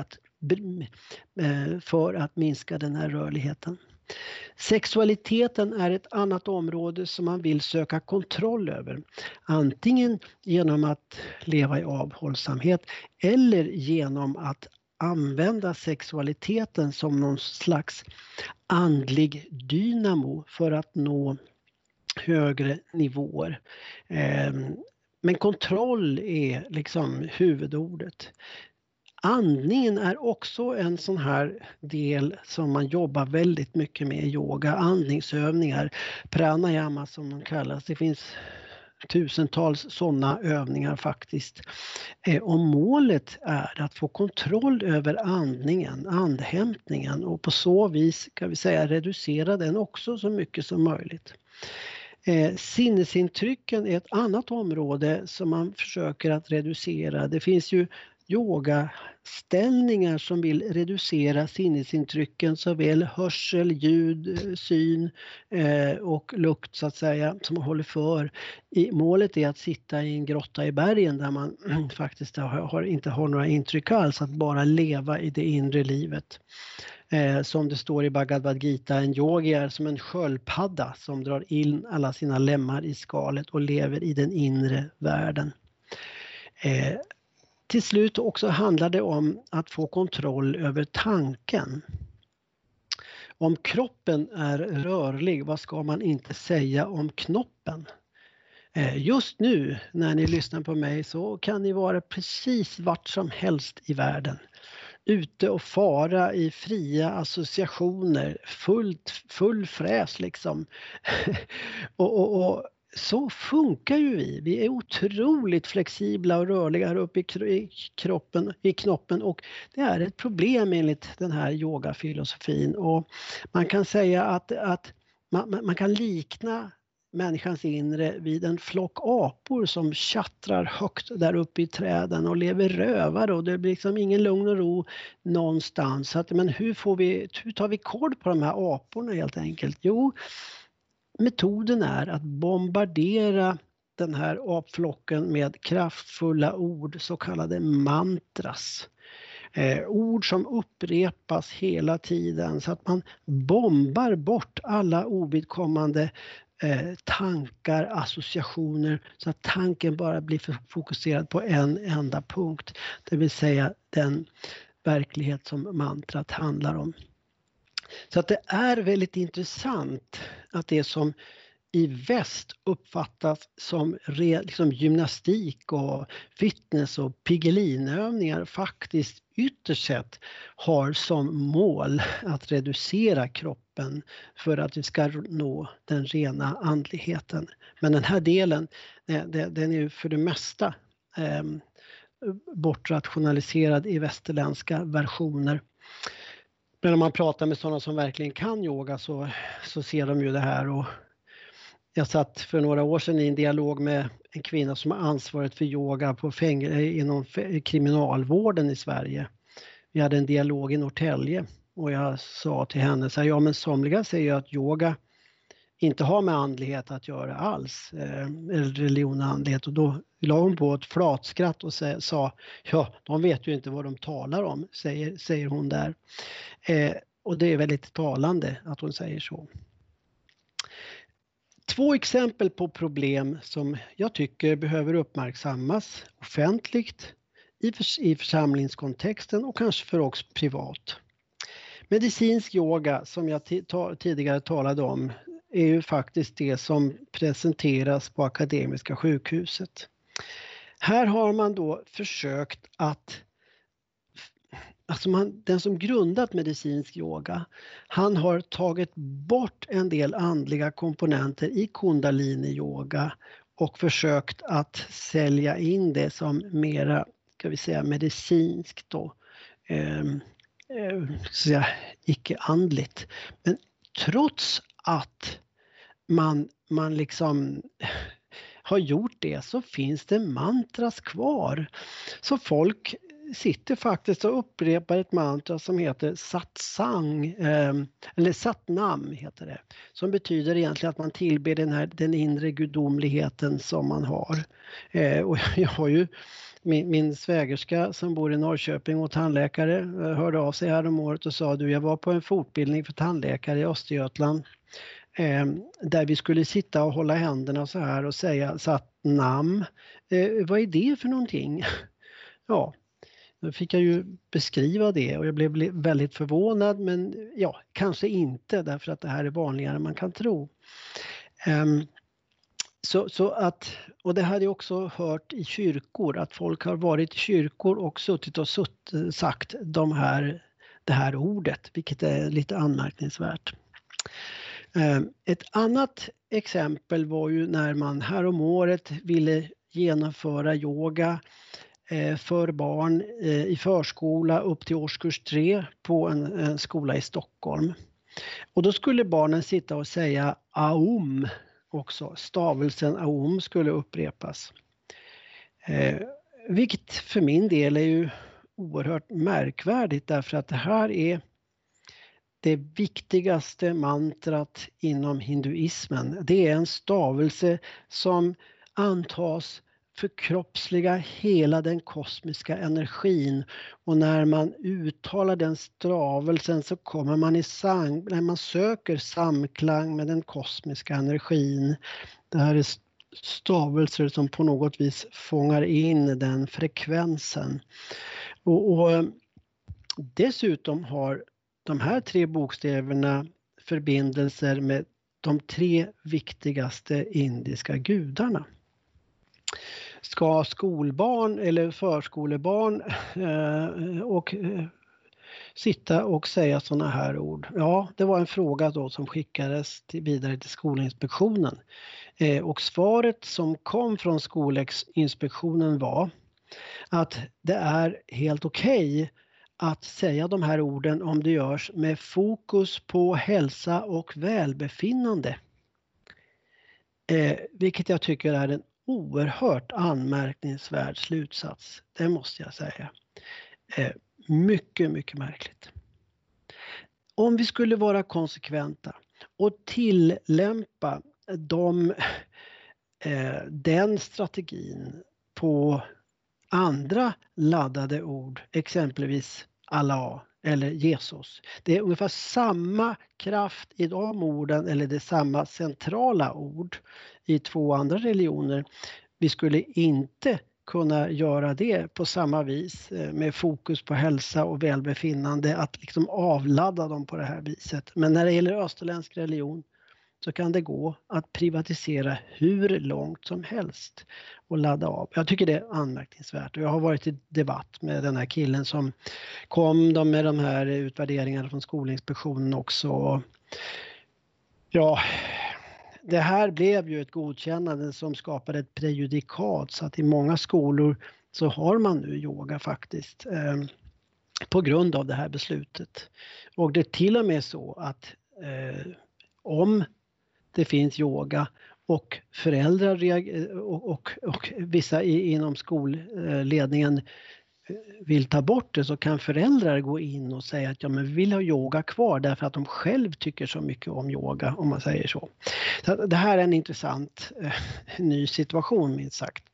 för att minska den här rörligheten. Sexualiteten är ett annat område som man vill söka kontroll över. Antingen genom att leva i avhållsamhet eller genom att använda sexualiteten som någon slags andlig dynamo för att nå högre nivåer. Men kontroll är liksom huvudordet. Andningen är också en sån här del som man jobbar väldigt mycket med i yoga. Andningsövningar, pranayama som de kallas. Det finns tusentals sådana övningar faktiskt. Och målet är att få kontroll över andningen, andhämtningen och på så vis kan vi säga reducera den också så mycket som möjligt. Sinnesintrycken är ett annat område som man försöker att reducera. Det finns ju yogaställningar som vill reducera sinnesintrycken, såväl hörsel, ljud, syn och lukt så att säga, som man håller för. Målet är att sitta i en grotta i bergen där man faktiskt inte har några intryck alls, att bara leva i det inre livet. Som det står i Bhagavad Gita, en yogi är som en sköldpadda som drar in alla sina lemmar i skalet och lever i den inre världen. Till slut också handlar det om att få kontroll över tanken. Om kroppen är rörlig, vad ska man inte säga om knoppen? Just nu när ni lyssnar på mig så kan ni vara precis vart som helst i världen. Ute och fara i fria associationer, full fräs liksom. och så funkar ju vi. Vi är otroligt flexibla och rörliga här uppe i knoppen och det är ett problem enligt den här yogafilosofin. Och man kan säga att man kan likna människans inre vid en flock apor som tjattrar högt där uppe i träden och lever rövare och det blir liksom ingen lugn och ro någonstans. Så att, men hur tar vi koll på de här aporna helt enkelt? Jo, metoden är att bombardera den här apflocken med kraftfulla ord, så kallade mantras. Ord som upprepas hela tiden så att man bombar bort alla ovidkommande tankar, associationer så att tanken bara blir fokuserad på en enda punkt. Det vill säga den verklighet som mantrat handlar om. Så att det är väldigt intressant att det som i väst uppfattas som liksom gymnastik och fitness och pigelinövningar faktiskt ytterst sett har som mål att reducera kroppen kroppen för att vi ska nå den rena andligheten. Men den här delen, den är ju för det mesta bortrationaliserad i västerländska versioner. Men om man pratar med sådana som verkligen kan yoga så ser de ju det här. Och jag satt för några år sedan i en dialog med en kvinna som har ansvaret för yoga på inom kriminalvården i Sverige. Vi hade en dialog i Norrtälje och jag sa till henne så här, ja men somliga säger att yoga inte har med andlighet att göra alls, eller religion och andlighet, och då la hon på ett flatskratt och sa, ja de vet ju inte vad de talar om, säger hon där. Och det är väldigt talande att hon säger så. 2 exempel på problem som jag tycker behöver uppmärksammas offentligt i församlingskontexten och kanske för oss privat. Medicinsk yoga som jag tidigare talade om är ju faktiskt det som presenteras på Akademiska sjukhuset. Här har man då försökt att, den som grundat medicinsk yoga, han har tagit bort en del andliga komponenter i kundalini yoga och försökt att sälja in det som mera, ska vi säga, medicinskt då, icke-andligt. Men trots att man liksom har gjort det så finns det mantras kvar. Så folk sitter faktiskt och upprepar ett mantra som heter satsang, eller satnam heter det. Som betyder egentligen att man tillber den inre gudomligheten som man har. Och jag har ju min svägerska som bor i Norrköping och tandläkare hörde av sig här om året och sa, jag var på en fortbildning för tandläkare i Östergötland. Där vi skulle sitta och hålla händerna så här och säga satnam. Vad är det för någonting? Ja, då fick jag ju beskriva det och jag blev väldigt förvånad, men ja, kanske inte därför att det här är vanligare än man kan tro. Och det hade jag också hört i kyrkor, att folk har varit i kyrkor och suttit och sagt det här ordet, vilket är lite anmärkningsvärt. Ett annat exempel var ju när man här om året ville genomföra yoga för barn i förskola upp till årskurs 3 på en skola i Stockholm. Och då skulle barnen sitta och säga aum också. Stavelsen aum skulle upprepas. Vilket för min del är ju oerhört märkvärdigt därför att det här är det viktigaste mantrat inom hinduismen. Det är en stavelse som antas förkroppsliga hela den kosmiska energin, och när man uttalar den stavelsen så kommer man när man söker samklang med den kosmiska energin. Det här är stavelser som på något vis fångar in den frekvensen. Och dessutom har de här 3 bokstäverna förbindelser med de 3 viktigaste indiska gudarna. Ska skolbarn eller förskolebarn sitta och säga sådana här ord? Ja, det var en fråga då som skickades vidare till Skolinspektionen. Och svaret som kom från Skolinspektionen var att det är helt okej att säga de här orden om det görs med fokus på hälsa och välbefinnande. Vilket jag tycker är en oerhört anmärkningsvärd slutsats. Det måste jag säga. Mycket, mycket märkligt. Om vi skulle vara konsekventa och tillämpa den strategin på andra laddade ord, exempelvis Allah eller Jesus. Det är ungefär samma kraft i de orden, eller det är samma centrala ord i 2 andra religioner. Vi skulle inte kunna göra det på samma vis med fokus på hälsa och välbefinnande, att liksom avladda dem på det här viset. Men när det gäller österländsk religion så kan det gå att privatisera hur långt som helst och ladda av. Jag tycker det är anmärkningsvärt, och jag har varit i debatt med den här killen som kom med de här utvärderingarna från Skolinspektionen också. Ja, det här blev ju ett godkännande som skapade ett prejudikat, så att i många skolor så har man nu yoga faktiskt på grund av det här beslutet. Och det är till och med så att om det finns yoga och föräldrar och vissa inom skolledningen vill ta bort det, så kan föräldrar gå in och säga att ja, men vi vill ha yoga kvar därför att de själv tycker så mycket om yoga, om man säger så. Så det här är en intressant ny situation, minst sagt.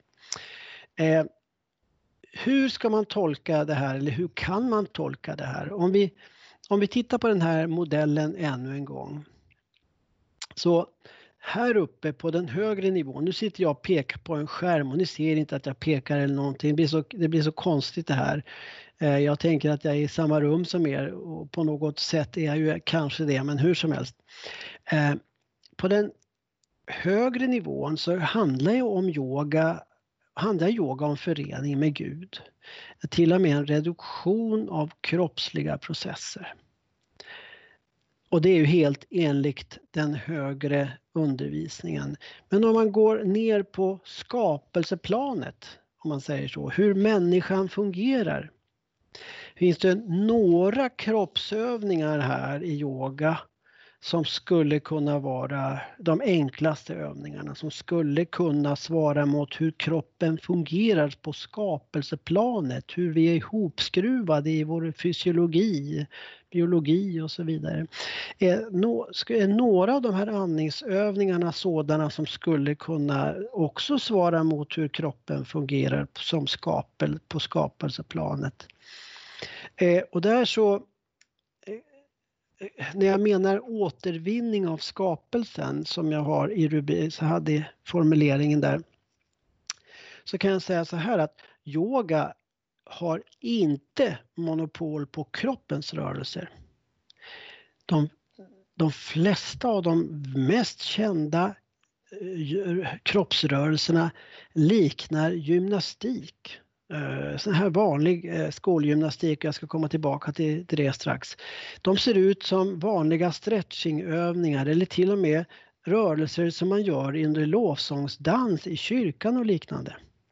Hur ska man tolka det här, eller hur kan man tolka det här? Om vi tittar på den här modellen ännu en gång. Så här uppe på den högre nivån, nu sitter jag och pekar på en skärm och ni ser inte att jag pekar eller någonting. Det blir så konstigt det här. Jag tänker att jag är i samma rum som er och på något sätt är jag ju kanske det, men hur som helst. På den högre nivån så handlar ju yoga om förening med Gud. Till och med en reduktion av kroppsliga processer. Och det är ju helt enligt den högre undervisningen. Men om man går ner på skapelseplanet, om man säger så, hur människan fungerar. Finns det några kroppsövningar här i yoga som skulle kunna vara de enklaste övningarna, som skulle kunna svara mot hur kroppen fungerar på skapelseplanet, hur vi är ihopskruvade i vår fysiologi, biologi och så vidare. Är några av de här andningsövningarna sådana som skulle kunna också svara mot hur kroppen fungerar som på skapelseplanet? Och där så, när jag menar återvinning av skapelsen som jag har i rubrik, så hade formuleringen där, så kan jag säga så här att yoga har inte monopol på kroppens rörelser. De flesta av de mest kända kroppsrörelserna liknar gymnastik. Sån här vanlig skolgymnastik, jag ska komma tillbaka till det strax. De ser ut som vanliga stretchingövningar eller till och med rörelser som man gör under lovsångsdans i kyrkan och liknande.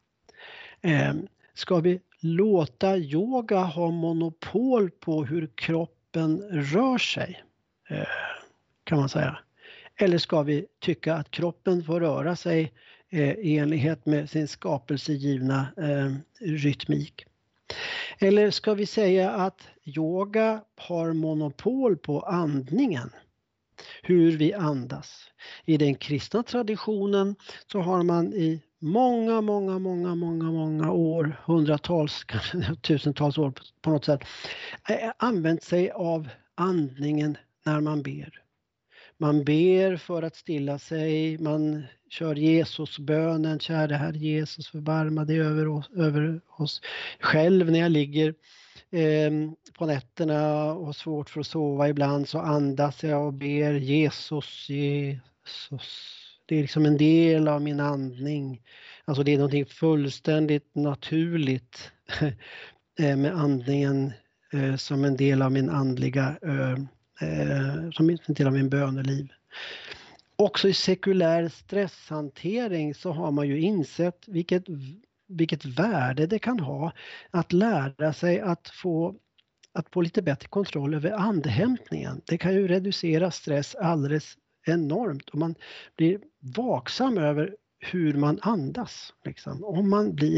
Ska vi låta yoga ha monopol på hur kroppen rör sig, kan man säga? Eller ska vi tycka att kroppen får röra sig i enlighet med sin skapelsegivna rytmik? Eller ska vi säga att yoga har monopol på andningen? Hur vi andas. I den kristna traditionen så har man i många år, hundratals, kanske tusentals år på något sätt, använt sig av andningen när man ber. Man ber för att stilla sig, man kör Jesusbönen, käre Herre Jesus, förbarma dig över oss. Själv när jag ligger på nätterna och har svårt för att sova ibland, så andas jag och ber Jesus, Jesus. Det är liksom en del av min andning. Alltså det är någonting fullständigt naturligt med andningen som en del av min andliga, som en del av min böneliv. Också i sekulär stresshantering så har man ju insett vilket värde det kan ha att lära sig att få lite bättre kontroll över andhämtningen. Det kan ju reducera stress alldeles enormt och man blir vaksam över hur man andas. Liksom. Om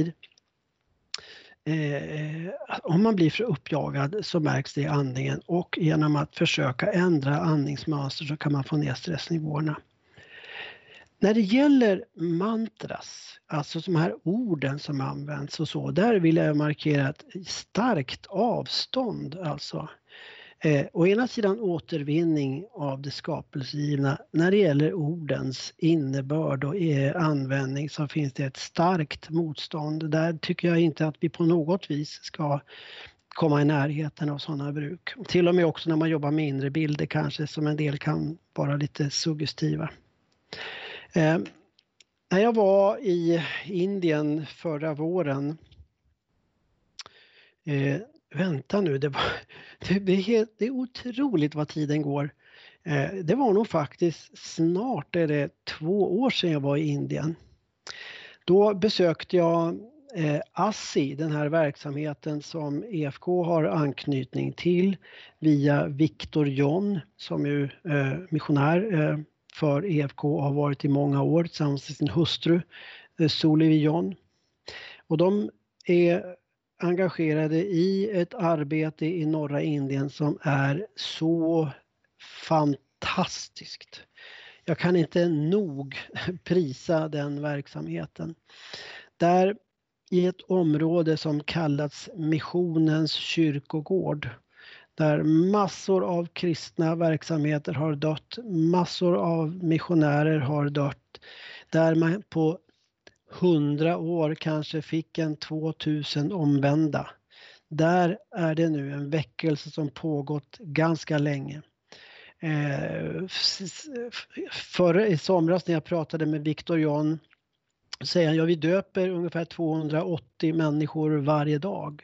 man blir för uppjagad så märks det i andningen, och genom att försöka ändra andningsmönster så kan man få ner stressnivåerna. När det gäller mantras, alltså de här orden som används och så, där vill jag markera ett starkt avstånd. Alltså. Å ena sidan återvinning av det skapelsegivna. När det gäller ordens innebörd och användning så finns det ett starkt motstånd. Där tycker jag inte att vi på något vis ska komma i närheten av sådana bruk. Till och med också när man jobbar med inre bilder kanske, som en del kan vara lite suggestiva. När jag var i Indien förra våren, vänta nu, det är otroligt vad tiden går. Det var nog faktiskt snart 2 år sedan jag var i Indien. Då besökte jag ASSI, den här verksamheten som EFK har anknytning till via Victor John som är missionär för EFK och har varit i många år tillsammans med sin hustru Solivi John. Och de är engagerade i ett arbete i norra Indien som är så fantastiskt. Jag kan inte nog prisa den verksamheten. Där i ett område som kallats Missionens kyrkogård, där massor av kristna verksamheter har dött, massor av missionärer har dött, där man på 100 år kanske fick 2000 omvända. Där är det nu en väckelse som pågått ganska länge. I somras när jag pratade med Victor John säger han, ja vi döper ungefär 280 människor varje dag.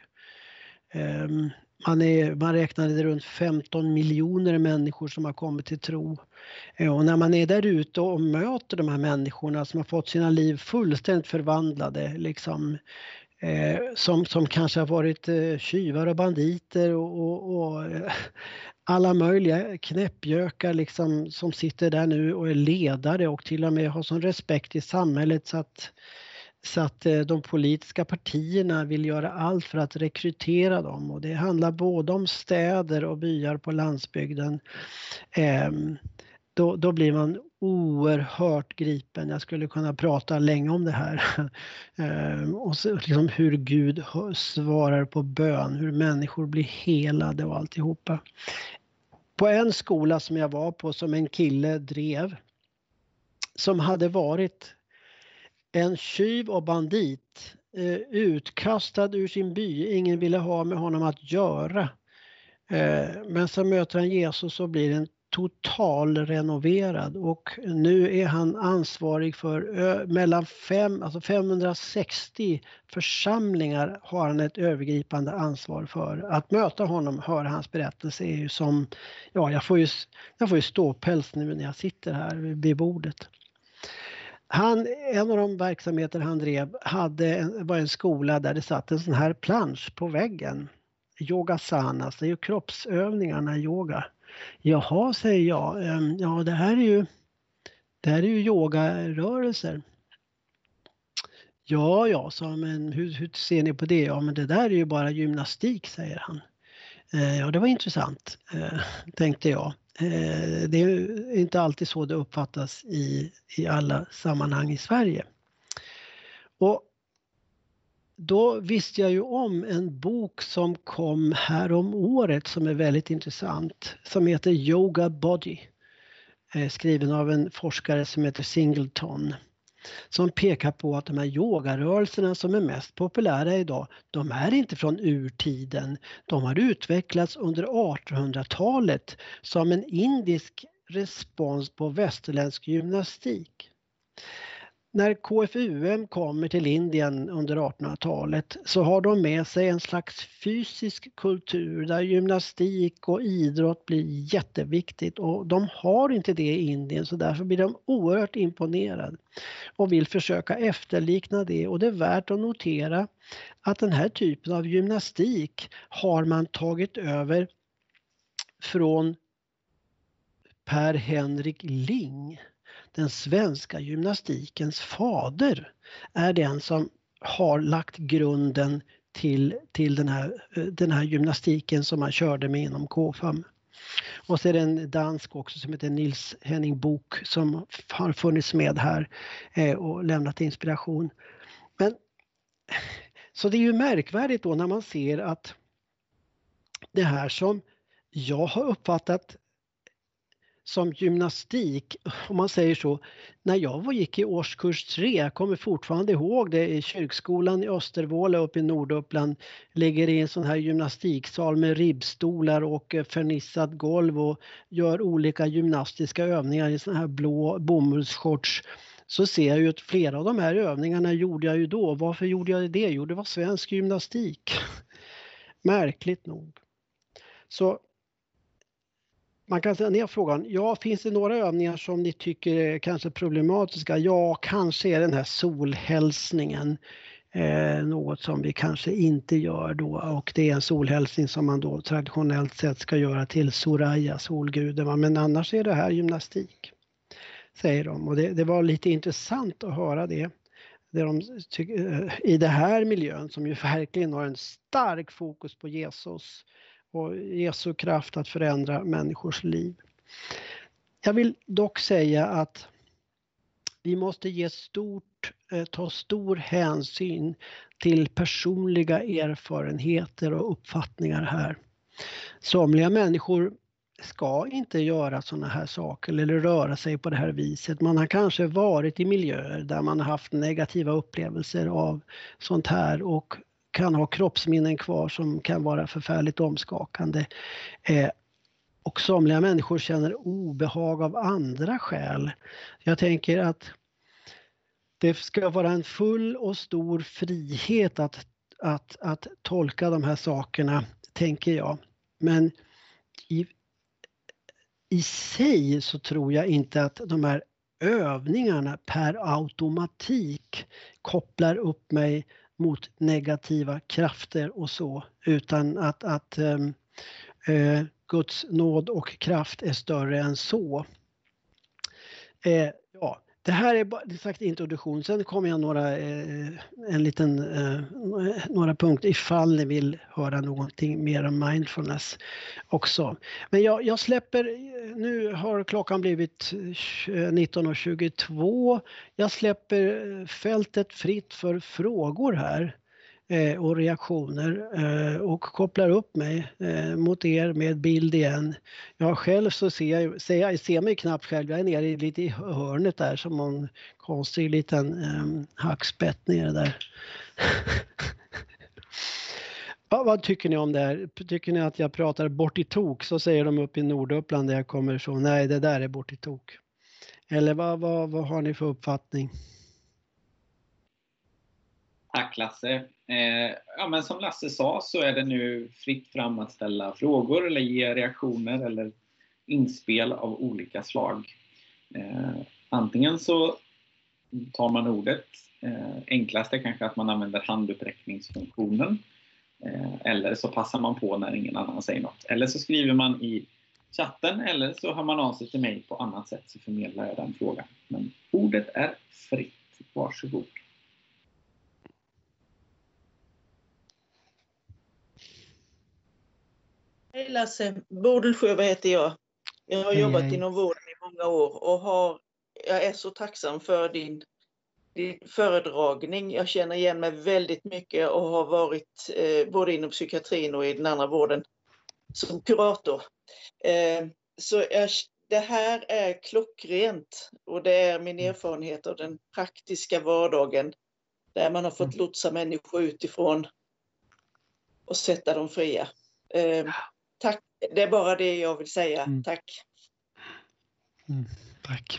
Man räknade runt 15 miljoner människor som har kommit till tro. Och när man är där ute och möter de här människorna som har fått sina liv fullständigt förvandlade, liksom, som kanske har varit tjuvar och banditer och alla möjliga knäppjökar liksom, som sitter där nu och är ledare och till och med har sån respekt i samhället så att de politiska partierna vill göra allt för att rekrytera dem. Och det handlar både om städer och byar på landsbygden. Då blir man oerhört gripen. Jag skulle kunna prata länge om det här. Och så, liksom, hur Gud svarar på bön, hur människor blir helade och alltihopa. På en skola som jag var på som en kille drev, som hade varit en tjuv och bandit, utkastad ur sin by, ingen ville ha med honom att göra. Men så möter han Jesus och blir en total renoverad och nu är han ansvarig för mellan 560 församlingar har han ett övergripande ansvar för. Att möta honom, höra hans berättelse är ju som, ja jag får ju ståpäls nu när jag sitter här vid bordet. En av de verksamheter han drev var en skola där det satt en sån här plansch på väggen. Yogasanas, det är ju kroppsövningarna i yoga. Jaha, säger jag. Ja, det här är ju yogarörelser. Ja, sa men hur ser ni på det? Ja, men det där är ju bara gymnastik, säger han. Ja, det var intressant, tänkte jag. Det är inte alltid så det uppfattas i alla sammanhang i Sverige. Och då visste jag ju om en bok som kom här om året som är väldigt intressant, som heter Yoga Body, skriven av en forskare som heter Singleton, som pekar på att de här yogarörelserna som är mest populära idag, de är inte från urtiden. De har utvecklats under 1800-talet som en indisk respons på västerländsk gymnastik. När KFUM kommer till Indien under 1800-talet så har de med sig en slags fysisk kultur där gymnastik och idrott blir jätteviktigt och de har inte det i Indien så därför blir de oerhört imponerade och vill försöka efterlikna det och det är värt att notera att den här typen av gymnastik har man tagit över från Per Henrik Ling. Den svenska gymnastikens fader är den som har lagt grunden till den här gymnastiken som man körde med inom KFUM. Och så är det en dansk också som heter Nils Henning Bok som har funnits med här och lämnat inspiration. Men, så det är ju märkvärdigt då när man ser att det här som jag har uppfattat som gymnastik, om man säger så, när jag gick i årskurs 3, jag kommer fortfarande ihåg det, i kyrkskolan i Östervåla uppe i Norduppland ligger i en sån här gymnastiksal med ribbstolar och fernissat golv och gör olika gymnastiska övningar i sån här blå bomullsshorts. Så ser jag ju att flera av de här övningarna gjorde jag ju då. Varför gjorde jag det? Jo, det var svensk gymnastik. Märkligt nog. Så man kan ställa ner frågan, ja, finns det några övningar som ni tycker är kanske problematiska? Ja, kanske är den här solhälsningen något som vi kanske inte gör då, och det är en solhälsning som man då traditionellt sett ska göra till Soraya, solguden, men annars är det här gymnastik, säger de. Och det var lite intressant att höra det. I det här miljön som ju verkligen har en stark fokus på Jesus och Jesu kraft att förändra människors liv. Jag vill dock säga att vi måste ta stor hänsyn till personliga erfarenheter och uppfattningar här. Somliga människor ska inte göra sådana här saker eller röra sig på det här viset. Man har kanske varit i miljöer där man har haft negativa upplevelser av sånt här och kan ha kroppsminnen kvar som kan vara förfärligt omskakande. Och somliga människor känner obehag av andra skäl. Jag tänker att det ska vara en full och stor frihet att tolka de här sakerna, tänker jag. Men i sig så tror jag inte att de här övningarna per automatik kopplar upp mig mot negativa krafter och så, utan att Guds nåd och kraft är större än så. Ja, det här är bara sagt introduktion. Sen kommer jag några punkter ifall ni vill höra någonting mer om mindfulness också. Men jag släpper, nu har klockan blivit 19:22. Jag släpper fältet fritt för frågor här och reaktioner och kopplar upp mig mot er med bild igen. Jag själv så ser mig knappt själv. Jag är nere lite i hörnet där som en konstig liten hackspett nere där. Vad tycker ni om det här? Tycker ni att jag pratar bort i tok? Så säger de upp i Norduppland där jag kommer ifrån. Nej, det där är bort i tok. Eller vad har ni för uppfattning? Tack Lasse. Ja, men som Lasse sa så är det nu fritt fram att ställa frågor eller ge reaktioner eller inspel av olika slag. Antingen så tar man ordet. Enklast är kanske att man använder handuppräckningsfunktionen. Eller så passar man på när ingen annan säger något. Eller så skriver man i chatten eller så hör man av sig till mig på annat sätt så förmedlar jag den frågan. Men ordet är fritt. Varsågod. Hej Lasse, Bodil Sjöberg heter jag. Jag har jobbat inom vården i många år och jag är så tacksam för din föredragning. Jag känner igen mig väldigt mycket och har varit både inom psykiatrin och i den andra vården som kurator. Det här är klockrent och det är min erfarenhet av den praktiska vardagen där man har fått lotsa människor utifrån och sätta dem fria. Tack, det är bara det jag vill säga. Tack. Tack.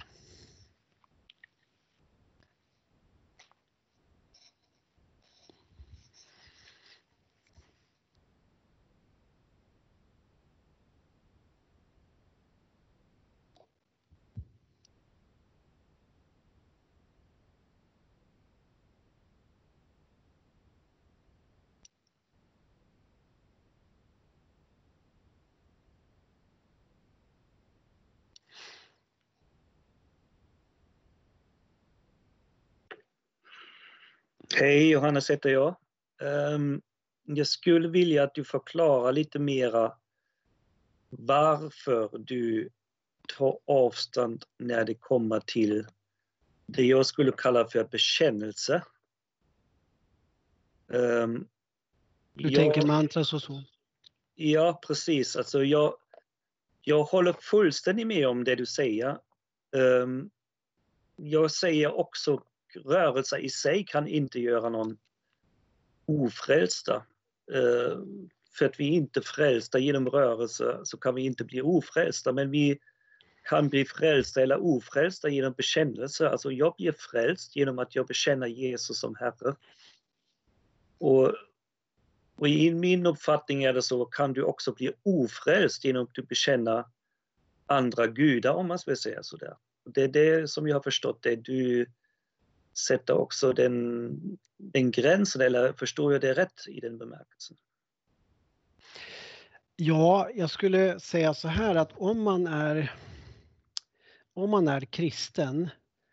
Hej, Johannes heter jag. Jag skulle vilja att du förklarar lite mera varför du tar avstånd när det kommer till det jag skulle kalla för bekännelse. Du tänker mantras och så? Ja, precis. Alltså jag håller fullständigt med om det du säger. Jag säger också rörelse i sig kan inte göra någon ofrälsta. För att vi inte frälsta genom rörelse så kan vi inte bli ofrälsta. Men vi kan bli frälsta eller ofrälsta genom bekännelse. Alltså jag blir frälst genom att jag bekänner Jesus som Herre. Och i min uppfattning är det så kan du också bli ofrälst genom att du bekänner andra gudar, om man ska säga så där. Det är det som jag har förstått det. Du sätter också den gränsen, eller förstår jag det rätt i den bemärkelsen? Ja, jag skulle säga så här att om man är kristen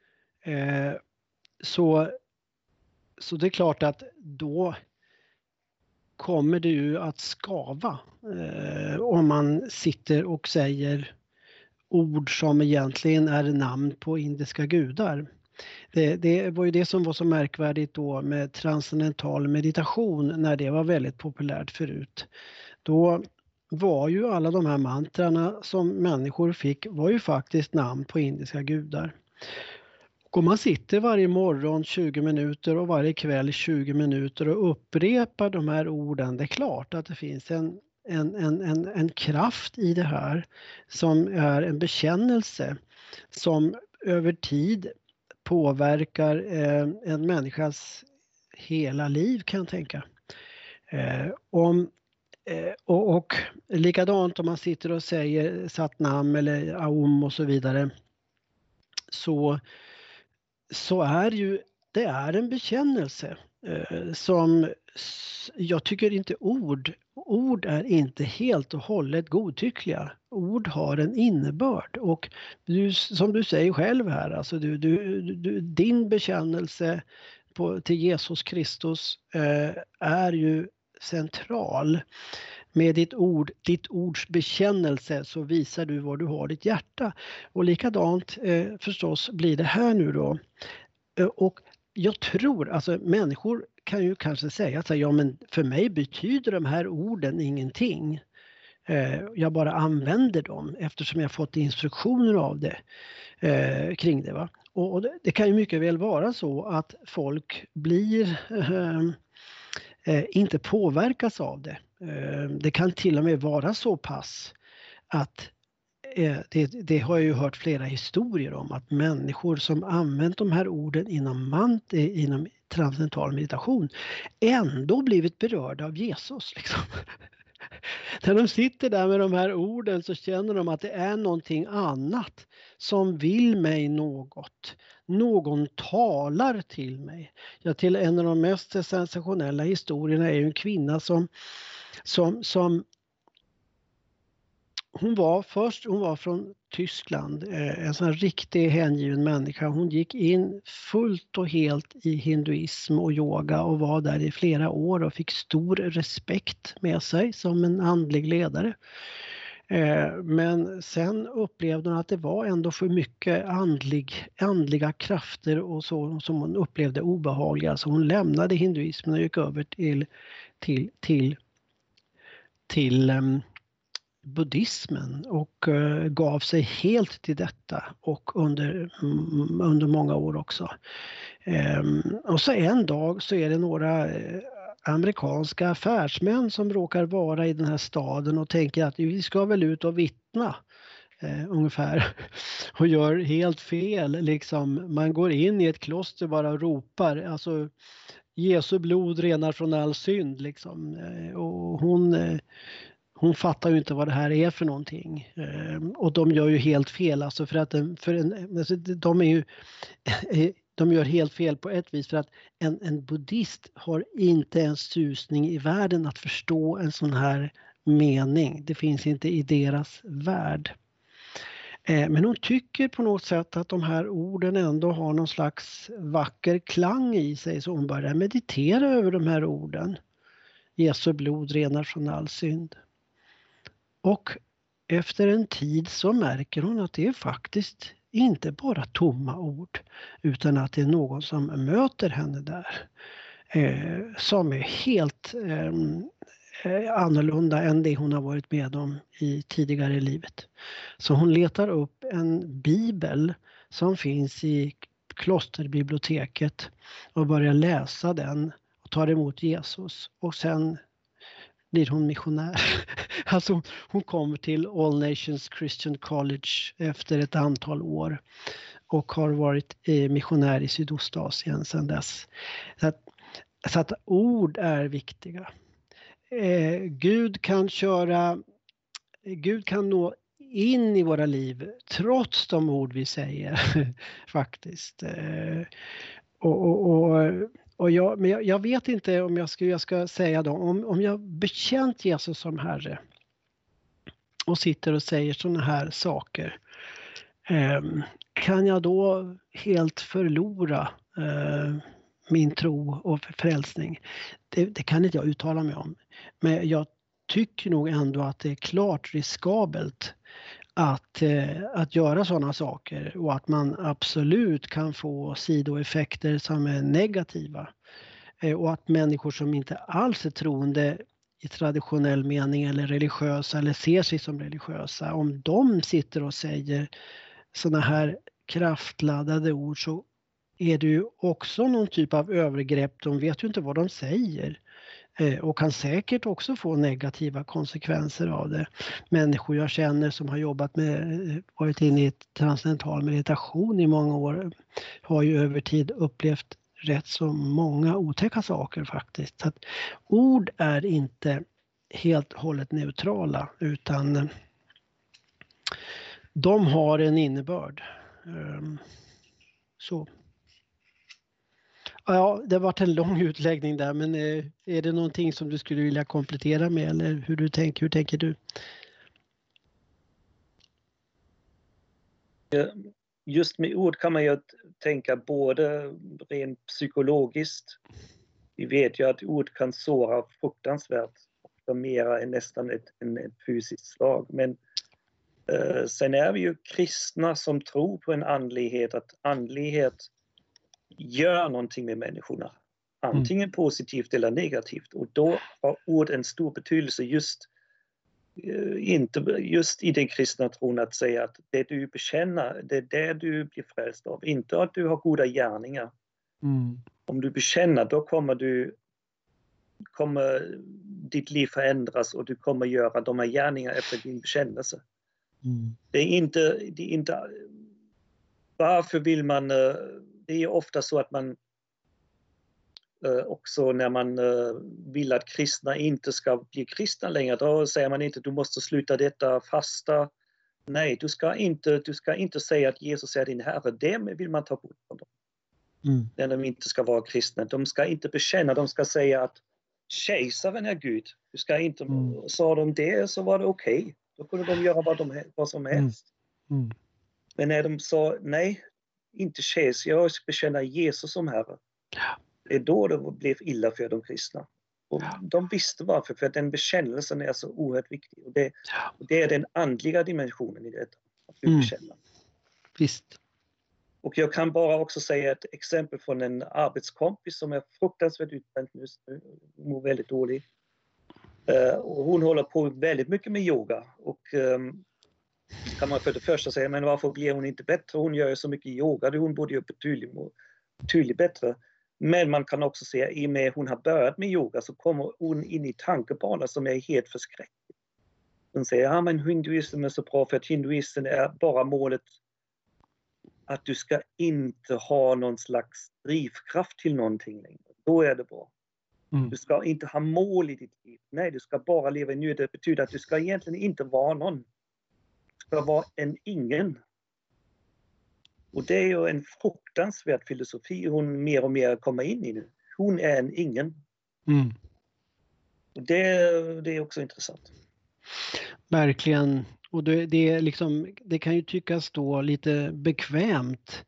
så det är klart att då kommer det ju att skava om man sitter och säger ord som egentligen är namn på indiska gudar. Det var ju det som var så märkvärdigt då med transcendental meditation när det var väldigt populärt förut. Då var ju alla de här mantrarna som människor fick var ju faktiskt namn på indiska gudar. Och om man sitter varje morgon 20 minuter och varje kväll 20 minuter och upprepar de här orden, det är klart att det finns en kraft i det här som är en bekännelse som över tid påverkar en människas hela liv, kan jag tänka. Och likadant om man sitter och säger Satnam eller Aum och så vidare, så är ju det är en bekännelse som jag tycker inte ord är inte helt och hållet godtyckliga. Ord har en innebörd och som du säger själv här, alltså din bekännelse till Jesus Kristus är ju central. Med ditt ords bekännelse så visar du var du har ditt hjärta. Och likadant förstås blir det här nu då. Och jag tror, alltså människor kan ju kanske säga att ja, men för mig betyder de här orden ingenting. Jag bara använder dem eftersom jag fått instruktioner av det kring det. Va? Och det kan ju mycket väl vara så att folk blir inte påverkas av det. Det kan till och med vara så pass att det har jag ju hört flera historier om att människor som använt de här orden inom transcendental meditation ändå blivit berörda av Jesus. Liksom. När de sitter där med de här orden så känner de att det är någonting annat som vill mig något. Någon talar till mig. Ja, till en av de mest sensationella historierna är ju en kvinna som hon var från Tyskland, en sån här riktig hängiven människa. Hon gick in fullt och helt i hinduism och yoga och var där i flera år och fick stor respekt med sig som en andlig ledare. Men sen upplevde hon att det var ändå för mycket andliga krafter och så som hon upplevde obehagliga. Så hon lämnade hinduismen och gick över till buddhismen och gav sig helt till detta och under många år också. Och så en dag så är det några amerikanska affärsmän som råkar vara i den här staden och tänker att vi ska väl ut och vittna ungefär och gör helt fel. Liksom, man går in i ett kloster bara och ropar, alltså Jesu blod renar från all synd liksom. Och hon fattar ju inte vad det här är för någonting. Och de gör ju helt fel, alltså för att de gör helt fel på ett vis för att en buddhist har inte en susning i världen att förstå en sån här mening. Det finns inte i deras värld. Men hon tycker på något sätt att de här orden ändå har någon slags vacker klang i sig, så hon börjar meditera över de här orden. Jesu blod renar från all synd. Och efter en tid så märker hon att det är faktiskt inte bara tomma ord utan att det är någon som möter henne där som är helt annorlunda än det hon har varit med om i tidigare i livet. Så hon letar upp en bibel som finns i klosterbiblioteket och börjar läsa den och tar emot Jesus och sen blir hon missionär. Alltså hon kommer till All Nations Christian College efter ett antal år och har varit missionär i Sydostasien sedan dess. Så att ord är viktiga. Gud kan nå in i våra liv trots de ord vi säger faktiskt. Men jag vet inte om jag ska säga då, om jag bekänt Jesus som Herre och sitter och säger sådana här saker, kan jag då helt förlora min tro och frälsning? Det kan inte jag uttala mig om. Men jag tycker nog ändå att det är klart riskabelt att göra sådana saker, och att man absolut kan få sidoeffekter som är negativa. Och att människor som inte alls är troende i traditionell mening eller religiösa eller ser sig som religiösa, om de sitter och säger sådana här kraftladdade ord, så är det ju också någon typ av övergrepp. De vet ju inte vad de säger och kan säkert också få negativa konsekvenser av det. Människor jag känner som har varit inne i transcendental meditation i många år har ju över tid upplevt rätt så många otäcka saker faktiskt. Så att ord är inte helt hållet neutrala, utan de har en innebörd. Så. Ja, det har varit en lång utläggning där, men är det någonting som du skulle vilja komplettera med, eller hur tänker du? Just med ord kan man ju tänka både rent psykologiskt. Vi vet ju att ord kan såra fruktansvärt, ofta mera än nästan ett fysiskt slag. Men sen är vi ju kristna som tror på en andlighet, att andlighet gör någonting med människorna. Antingen positivt eller negativt. Och då har ord en stor betydelse just i den kristna tron, att säga att det du bekänner, det är det du blir frälst av. Inte att du har goda gärningar. Om du bekänner, då kommer ditt liv förändras och du kommer göra de här gärningarna efter din bekännelse. Det är inte varför vill man, det är ofta så att man också när man vill att kristna inte ska bli kristna längre, då säger man inte du måste sluta detta, fasta. Nej, du ska inte säga att Jesus är din Herre. Det vill man ta bort från dem. När de inte ska vara kristna. De ska inte bekänna, de ska säga att kejsaren är Gud. Du ska inte, sa de det så var det okej. Då kunde de göra vad som helst. Men när de sa nej, inte kejsar, jag bekänner Jesus som Herre. Det är då det blev illa för de kristna. Och de visste varför, för att den bekännelsen är så oerhört viktig. Och det är den andliga dimensionen i detta. Att du bekänner. Visst. Och jag kan bara också säga ett exempel från en arbetskompis som är fruktansvärt utbränd just nu. Hon mår väldigt dåligt. Och hon håller på väldigt mycket med yoga. Och kan man för det första säga, men varför blir hon inte bättre? Hon gör ju så mycket yoga, hon borde ju betydligt bättre. Men man kan också säga, i och med att hon har börjat med yoga så kommer hon in i tankebanor som är helt förskräckliga. Hon säger, men hinduismen är så bra för att hinduismen är bara målet att du ska inte ha någon slags drivkraft till någonting längre. Då är det bra. Du ska inte ha mål i ditt liv. Nej, du ska bara leva nu. Det betyder att du ska egentligen inte vara någon. Du ska vara en ingen. Och det är ju en fruktansvärd filosofi hon mer och mer kommer in i nu. Hon är en ingen. Och det är också intressant. Verkligen. Och det kan ju tyckas då lite bekvämt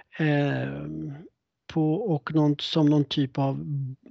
som någon typ av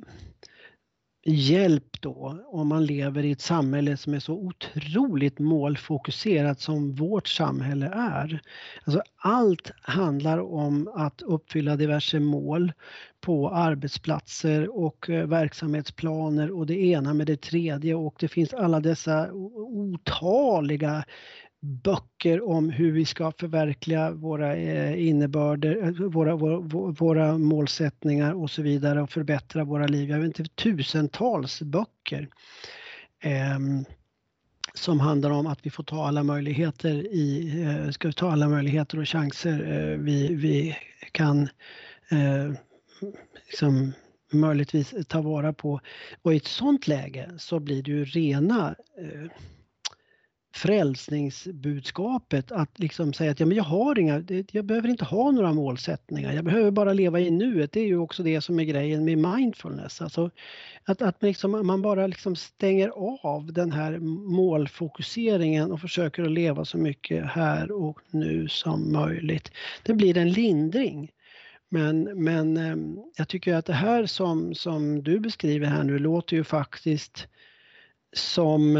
hjälp då, om man lever i ett samhälle som är så otroligt målfokuserat som vårt samhälle är. Alltså allt handlar om att uppfylla diverse mål på arbetsplatser och verksamhetsplaner och det ena med det tredje, och det finns alla dessa otaliga böcker om hur vi ska förverkliga våra innebörder, våra målsättningar och så vidare, och förbättra våra liv. Jag vet inte, tusentals böcker som handlar om att vi får ta alla möjligheter och chanser vi kan liksom möjligtvis ta vara på. Och i ett sånt läge så blir det ju rena frälsningsbudskapet att liksom säga att ja, men jag behöver inte ha några målsättningar, jag behöver bara leva i nuet. Det är ju också det som är grejen med mindfulness. Alltså att liksom, man bara liksom stänger av den här målfokuseringen och försöker att leva så mycket här och nu som möjligt. Det blir en lindring. Men jag tycker att det här som du beskriver här nu låter ju faktiskt som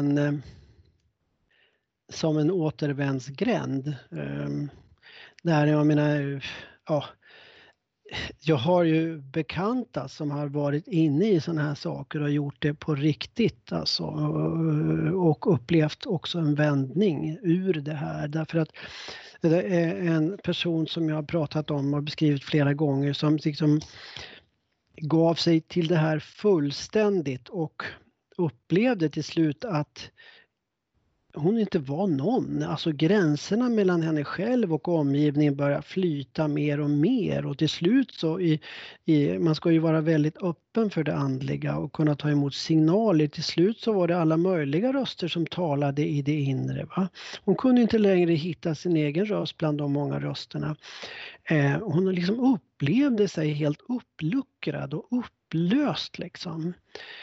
en återvändsgränd. Där jag menar, ja, jag har ju bekanta som har varit inne i sådana här saker och gjort det på riktigt alltså, och upplevt också en vändning ur det här. Därför att det är en person som jag har pratat om och beskrivit flera gånger som liksom gav sig till det här fullständigt och upplevde till slut att hon inte var någon. Alltså gränserna mellan henne själv och omgivningen börjar flyta mer och mer. Och till slut så man ska ju vara väldigt öppen för det andliga och kunna ta emot signaler. Till slut så var det alla möjliga röster som talade i det inre. Va? Hon kunde inte längre hitta sin egen röst bland de många rösterna. Hon liksom upplevde sig helt uppluckrad och upplöst liksom.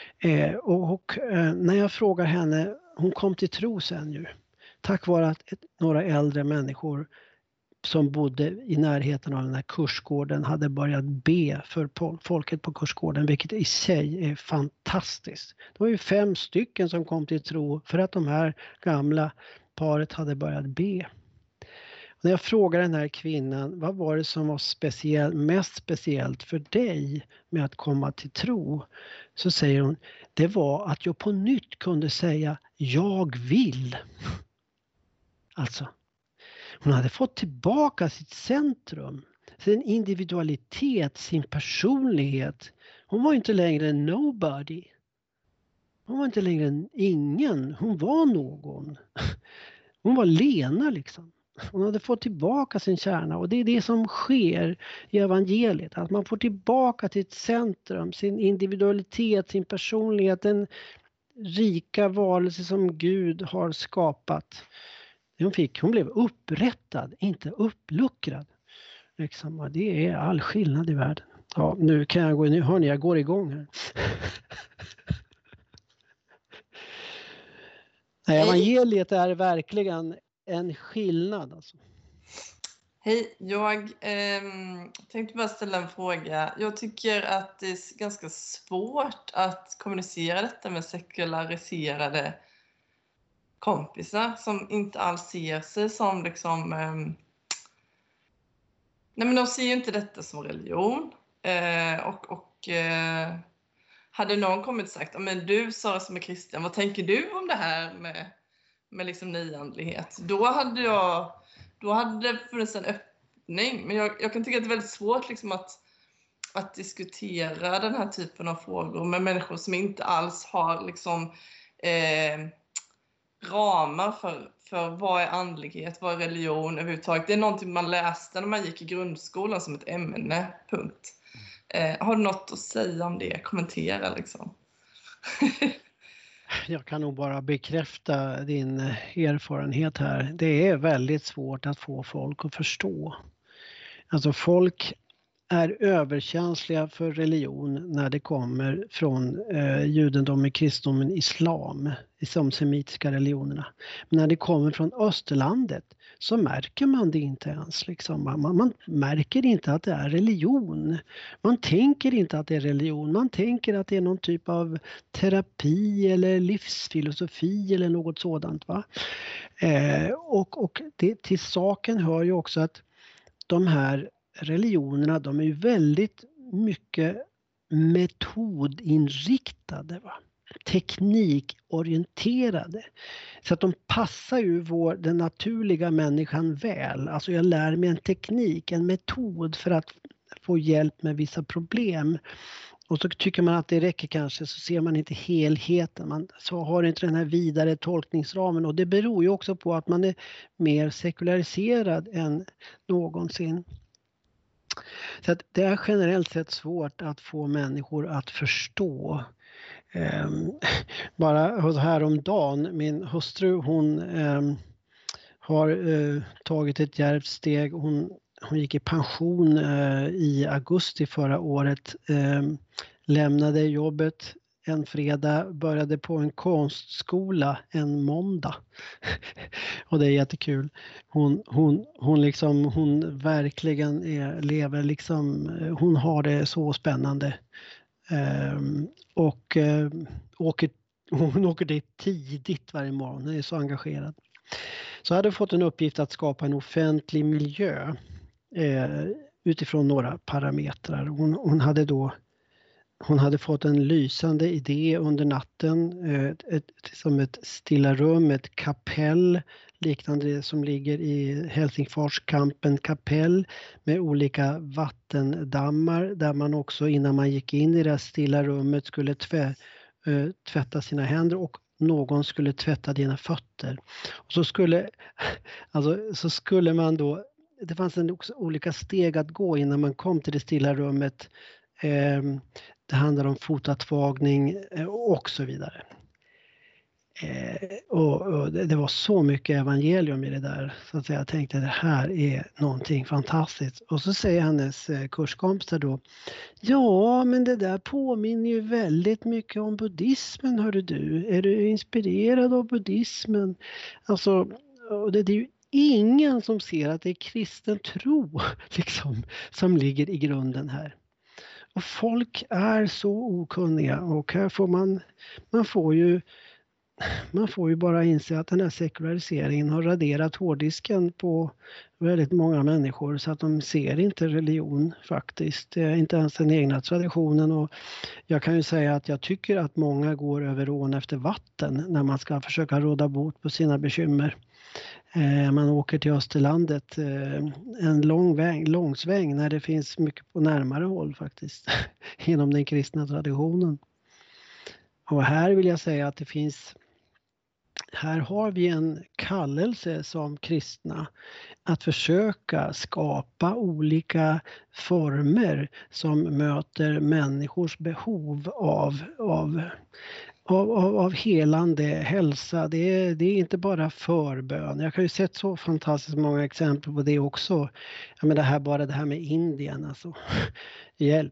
När jag frågar henne, hon kom till tro sen ju, tack vare att några äldre människor som bodde i närheten av den här kursgården hade börjat be för folket på kursgården, vilket i sig är fantastiskt. Det var ju 5 stycken som kom till tro för att de här gamla paret hade börjat be. När jag frågar den här kvinnan, vad var det som var mest speciellt för dig med att komma till tro? Så säger hon, det var att jag på nytt kunde säga, jag vill. Alltså, hon hade fått tillbaka sitt centrum, sin individualitet, sin personlighet. Hon var inte längre en nobody. Hon var inte längre en ingen, hon var någon. Hon var Lena liksom. Hon hade fått tillbaka sin kärna och det är det som sker i evangeliet. Att man får tillbaka till ett centrum, sin individualitet, sin personlighet, den rika varelse som Gud har skapat. Hon blev upprättad, inte uppluckrad. Liksom, det är all skillnad i världen. Ja, nu kan jag gå in, hör ni, jag går igång här. Evangeliet är verkligen en skillnad. Alltså. Hej, jag tänkte bara ställa en fråga. Jag tycker att det är ganska svårt att kommunicera detta med sekulariserade kompisar som inte alls ser sig som liksom... nej, men de ser ju inte detta som religion. Hade någon kommit och sagt, men du Sara som är kristen, vad tänker du om det här med liksom nyandlighet? Då hade det funnits en öppning. Men jag kan tycka att det är väldigt svårt liksom att diskutera den här typen av frågor med människor som inte alls har liksom ramar för vad är andlighet, vad är religion överhuvudtaget. Det är någonting man läste när man gick i grundskolan som ett ämne, punkt. Har du något att säga om det? Kommentera liksom. Jag kan nog bara bekräfta din erfarenhet här. Det är väldigt svårt att få folk att förstå. Alltså folk är överkänsliga för religion när det kommer från judendomen, kristendomen, islam, de semitiska religionerna. Men när det kommer från österlandet så märker man det inte ens. Liksom. Man märker inte att det är religion. Man tänker inte att det är religion. Man tänker att det är någon typ av terapi eller livsfilosofi eller något sådant. Va? Och det, till saken hör ju också att de här religionerna, de är ju väldigt mycket metodinriktade, va? Teknikorienterade. Så att de passar ju den naturliga människan väl. Alltså jag lär mig en teknik, en metod för att få hjälp med vissa problem. Och så tycker man att det räcker kanske, så ser man inte helheten. Man så har inte den här vidare tolkningsramen. Och det beror ju också på att man är mer sekulariserad än någonsin. Så att det är generellt sett svårt att få människor att förstå Bara häromdagen, min hustru hon har tagit ett djärvt steg. Hon gick i pension i augusti förra året. Lämnade jobbet en fredag, började på en konstskola en måndag. Och det är jättekul. Hon verkligen lever liksom, hon har det så spännande. Hon åker dit tidigt varje morgon, hon är så engagerad. Så hade fått en uppgift att skapa en offentlig miljö utifrån några parametrar. Hon hade fått en lysande idé under natten, som ett stilla rum, ett kapell liknande det som ligger i Helsingforskampen kapell med olika vattendammar där man också innan man gick in i det stilla rummet skulle tvätta sina händer och någon skulle tvätta dina fötter. Och så skulle man då, det fanns också olika steg att gå innan man kom till det stilla rummet. Det handlar om fotatvagning och så vidare. Och det var så mycket evangelium i det där. Så att jag tänkte att det här är någonting fantastiskt. Och så säger hennes kurskompisar då. Ja, men det där påminner ju väldigt mycket om buddhismen, hörru du. Är du inspirerad av buddhismen? Alltså, och det är ju ingen som ser att det är kristen tro liksom, som ligger i grunden här. Och folk är så okunniga och här får man får ju bara inse att den här sekulariseringen har raderat hårddisken på väldigt många människor så att de ser inte religion faktiskt, inte ens den egna traditionen. Och jag kan ju säga att jag tycker att många går över ån efter vatten när man ska försöka råda bot på sina bekymmer. Man åker till Österlandet en lång sväng när det finns mycket på närmare håll faktiskt inom den kristna traditionen. Och här vill jag säga att här har vi en kallelse som kristna att försöka skapa olika former som möter människors behov av helande hälsa. Det är inte bara förbön. Jag har ju sett så fantastiskt många exempel på det också. Ja, men det här med Indien alltså. Hjälp.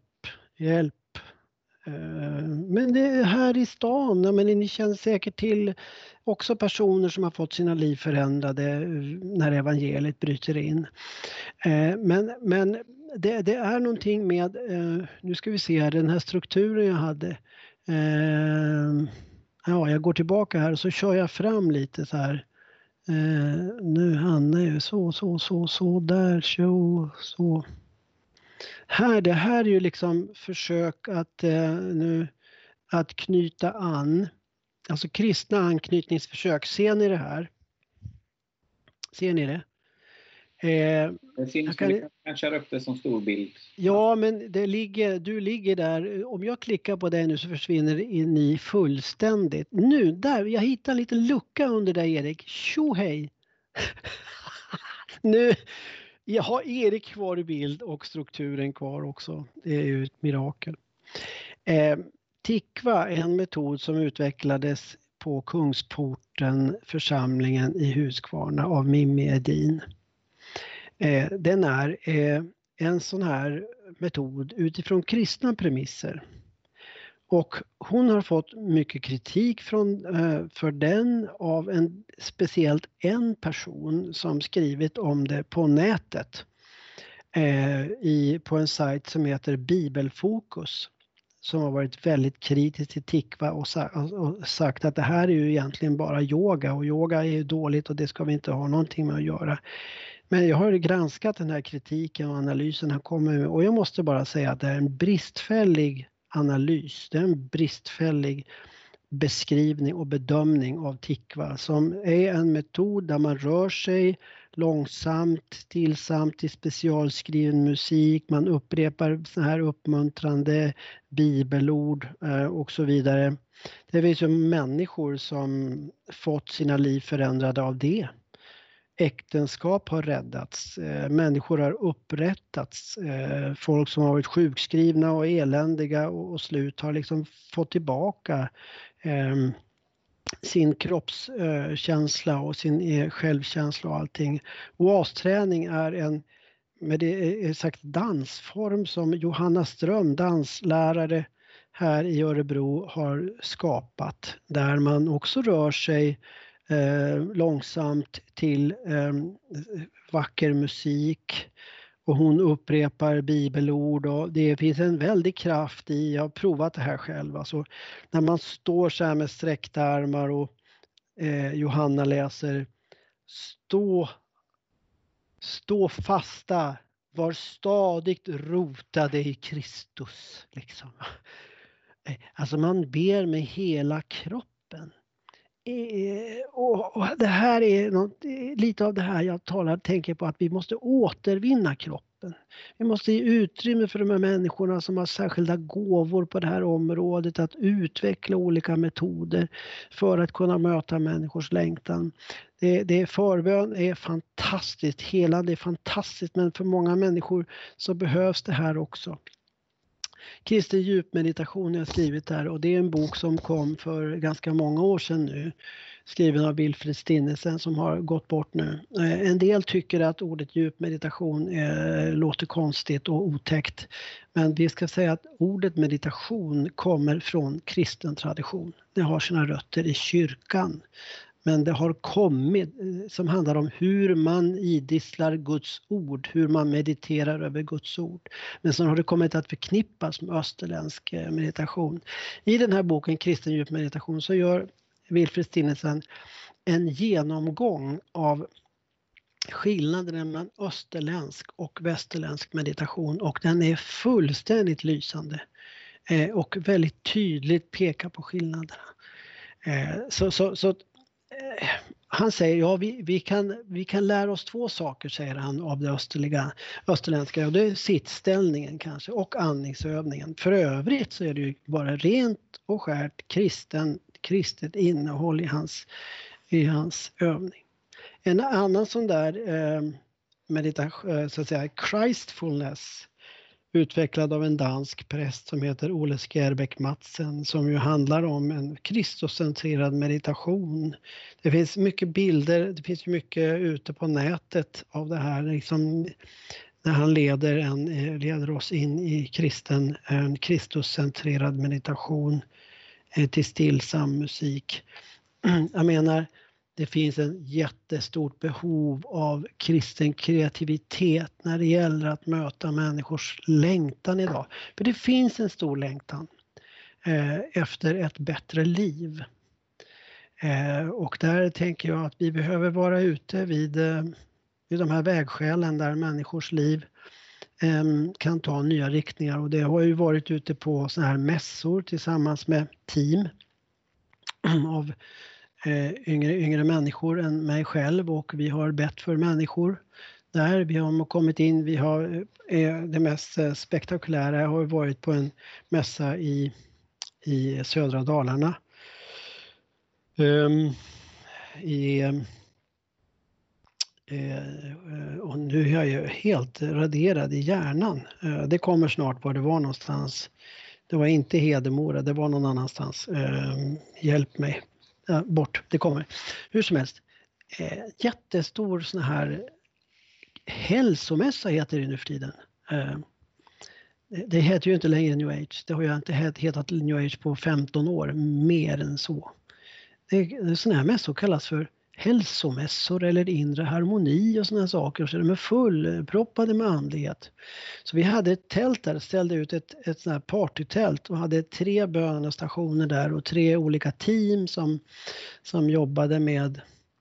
Men det är här i stan, ja, men ni känner säkert till också personer som har fått sina liv förändrade när evangeliet bryter in. Men det är någonting med, nu ska vi se här, den här strukturen jag hade. Ja, jag går tillbaka här och så kör jag fram lite så här. Nu hamnar jag så där, så. Det här är ju liksom försök att knyta an, alltså kristna anknytningsförsök. Ser ni det här? Ser ni det? Det finns, vi kan köra upp det som stor bild. Ja, men du ligger där. Om jag klickar på det nu så försvinner ni fullständigt. Nu, där, jag hittar en liten lucka under där, Erik. Tjo hej! Nu, jag har Erik kvar i bild och strukturen kvar också. Det är ju ett mirakel. Tikva är en metod som utvecklades på Kungsporten, församlingen i Huskvarna av Mimmi Edin. Den är en sån här metod utifrån kristna premisser. Och hon har fått mycket kritik för den av speciellt en person som skrivit om det på nätet. På en sajt som heter Bibelfokus. Som har varit väldigt kritisk till Tikva och sagt att det här är ju egentligen bara yoga. Och yoga är ju dåligt och det ska vi inte ha någonting med att göra. Men jag har granskat den här kritiken och analysen han kommer med. Och jag måste bara säga att det är en bristfällig analys. Det är en bristfällig beskrivning och bedömning av Tikva som är en metod där man rör sig långsamt, stillsamt i specialskriven musik. Man upprepar så här uppmuntrande bibelord och så vidare. Det finns ju människor som fått sina liv förändrade av det. äktenskap har räddats, människor har upprättats, folk som har varit sjukskrivna och eländiga och slut har liksom fått tillbaka sin kroppskänsla och sin självkänsla och allting. Oasträning är en, med det är sagt, dansform som Johanna Ström, danslärare här i Örebro, har skapat, där man också rör sig långsamt till vacker musik, och hon upprepar bibelord, och det finns en väldig kraft i, jag har provat det här själv, alltså när man står så här med sträckta armar och Johanna läser stå fasta, var stadigt rotade i Kristus, liksom. Alltså man ber med hela kroppen. Och det här är lite av det här jag tänker på, att vi måste återvinna kroppen. Vi måste ge utrymme för de här människorna som har särskilda gåvor på det här området, att utveckla olika metoder för att kunna möta människors längtan. Förbön är fantastiskt, helande är fantastiskt, men för många människor så behövs det här också. Kristen djupmeditation har jag skrivit här, och det är en bok som kom för ganska många år sedan nu, skriven av Wilfrid Stinnesen som har gått bort nu. En del tycker att ordet djupmeditation låter konstigt och otäckt, men vi ska säga att ordet meditation kommer från kristen tradition. Det har sina rötter i kyrkan. Men det har kommit, som handlar om hur man idisslar Guds ord, hur man mediterar över Guds ord. Men sen har det kommit att förknippas med österländsk meditation. I den här boken, Kristen djupmeditation, så gör Wilfrid Stinnesen en genomgång av skillnaderna mellan österländsk och västerländsk meditation. Och den är fullständigt lysande och väldigt tydligt pekar på skillnaderna. Han säger, ja, vi kan lära oss två saker, säger han, av det österländska, och det är sittställningen kanske och andningsövningen. För övrigt så är det ju bara rent och skärt kristet innehåll i hans övning. En annan sån där meditation, så att säga, Christfulness, utvecklad av en dansk präst som heter Ole Skärbeck Madsen, som ju handlar om en Kristuscentrerad meditation. Det finns mycket bilder, det finns mycket ute på nätet av det här, liksom, när han leder oss in i en Kristuscentrerad meditation till stillsam musik. Jag menar, det finns en jättestort behov av kristen kreativitet när det gäller att möta människors längtan idag. För det finns en stor längtan efter ett bättre liv. Och där tänker jag att vi behöver vara ute vid de här vägskälen där människors liv kan ta nya riktningar. Och det har ju varit ute på såna här mässor tillsammans med team av yngre människor än mig själv, och vi har bett för människor där. Vi har kommit in, det mest spektakulära har varit på en mässa i södra Dalarna. Och nu är jag ju helt raderad i hjärnan. Det kommer snart var det var någonstans. Det var inte Hedemora, det var någon annanstans. Hjälp mig. Bort, det kommer. Hur som helst, jättestor sån här hälsomässa heter det nu för tiden. Det heter ju inte längre New Age. Det har ju inte hetat New Age på 15 år, mer än så. Sådana här mässor kallas för hälsomässor eller inre harmoni och sådana saker. Så de är fullproppade med andlighet. Så vi hade ett tält där, ställde ut ett sådant här partytält och hade 3 bönestationer där och 3 olika team som jobbade med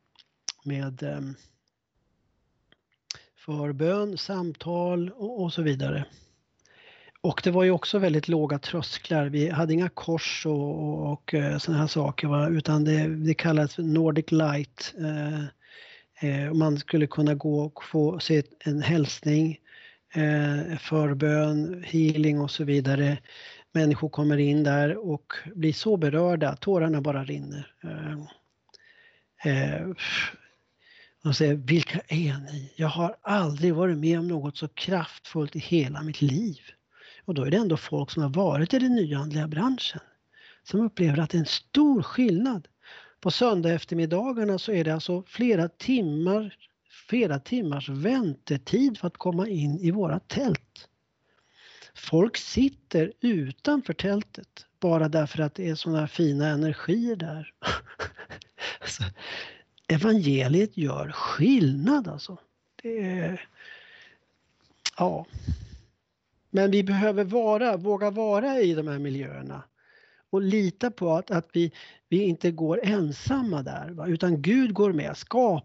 förbön, samtal och så vidare. Och det var ju också väldigt låga trösklar. Vi hade inga kors och sådana här saker, utan det kallas Nordic Light. Man skulle kunna gå och få se en hälsning, förbön, healing och så vidare. Människor kommer in där och blir så berörda, tårarna bara rinner. Och säger, vilka är ni? Jag har aldrig varit med om något så kraftfullt i hela mitt liv. Och då är det ändå folk som har varit i den nyandliga branschen som upplever att det är en stor skillnad. På söndag eftermiddagarna så är det alltså flera timmars väntetid för att komma in i våra tält. Folk sitter utanför tältet bara därför att det är sådana fina energier där. Alltså, evangeliet gör skillnad alltså. Det är, ja. Men vi behöver våga vara i de här miljöerna och lita på att vi inte går ensamma där, va? Utan Gud går med.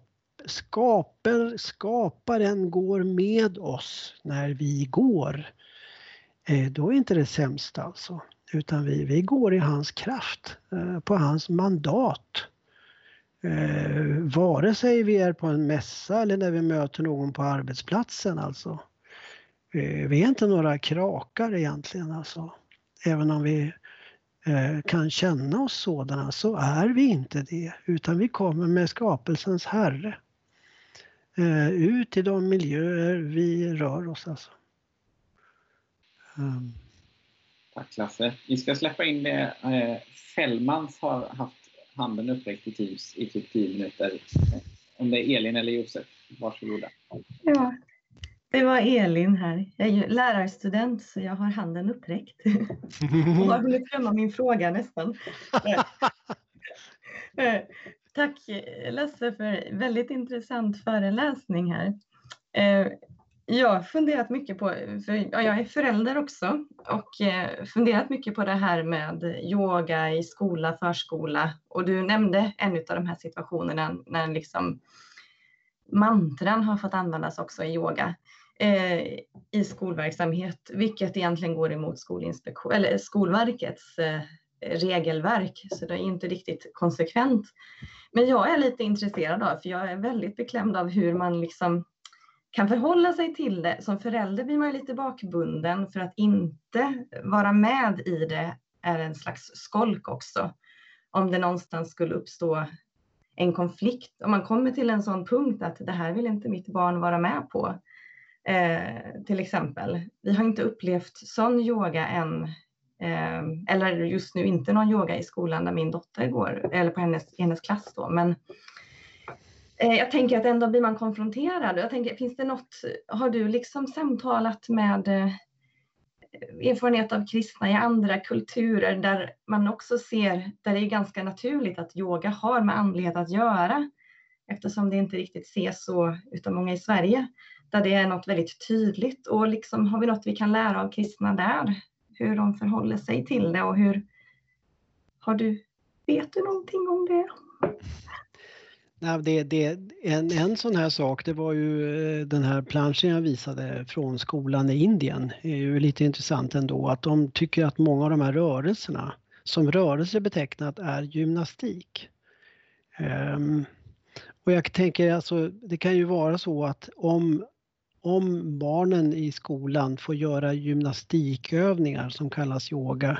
Skaparen går med oss när vi går. Då är inte det sämsta alltså, utan vi går i hans kraft, på hans mandat. Vare sig vi är på en mässa eller när vi möter någon på arbetsplatsen alltså. Vi är inte några krakar egentligen alltså. Även om vi kan känna oss sådana så är vi inte det, utan vi kommer med skapelsens Herre. Ut i de miljöer vi rör oss alltså. Tack Lasse. Vi ska släppa in det. Fällmans har haft handen uppräckt i Teams i typ 10 minuter. Om det är Elin eller Josef, varsågoda. Ja, det var Elin här. Jag är ju lärarstudent så jag har handen uppräckt. Och har hunnit glömma min fråga nästan. Tack Lasse för väldigt intressant föreläsning här. Jag har funderat mycket på, för jag är förälder också, och funderat mycket på det här med yoga i skola, förskola. Och du nämnde en av de här situationerna när liksom mantran har fått användas också i yoga i skolverksamhet, vilket egentligen går emot Skolverkets regelverk, så det är inte riktigt konsekvent. Men jag är lite intresserad av, för jag är väldigt beklämd av hur man liksom kan förhålla sig till det. Som förälder blir man lite bakbunden, för att inte vara med i det är en slags skolk också. Om det någonstans skulle uppstå en konflikt, om man kommer till en sån punkt att det här vill inte mitt barn vara med på. Till exempel, vi har inte upplevt sån yoga än, eller just nu inte någon yoga i skolan där min dotter går, eller på hennes klass då, men jag tänker att ändå blir man konfronterad. Jag tänker, finns det något, har du liksom samtalat med erfarenhet av kristna i andra kulturer där man också ser, där det är ganska naturligt att yoga har med andlighet att göra, eftersom det inte riktigt ses så utav många i Sverige, där det är något väldigt tydligt, och liksom har vi något vi kan lära av kristna där, hur de förhåller sig till det, och hur vet du någonting om det? En sån här sak, det var ju den här planschen jag visade från skolan i Indien. Det är ju lite intressant ändå att de tycker att många av de här rörelserna som rörelse betecknat är gymnastik. Och jag tänker alltså, det kan ju vara så att om barnen i skolan får göra gymnastikövningar som kallas yoga,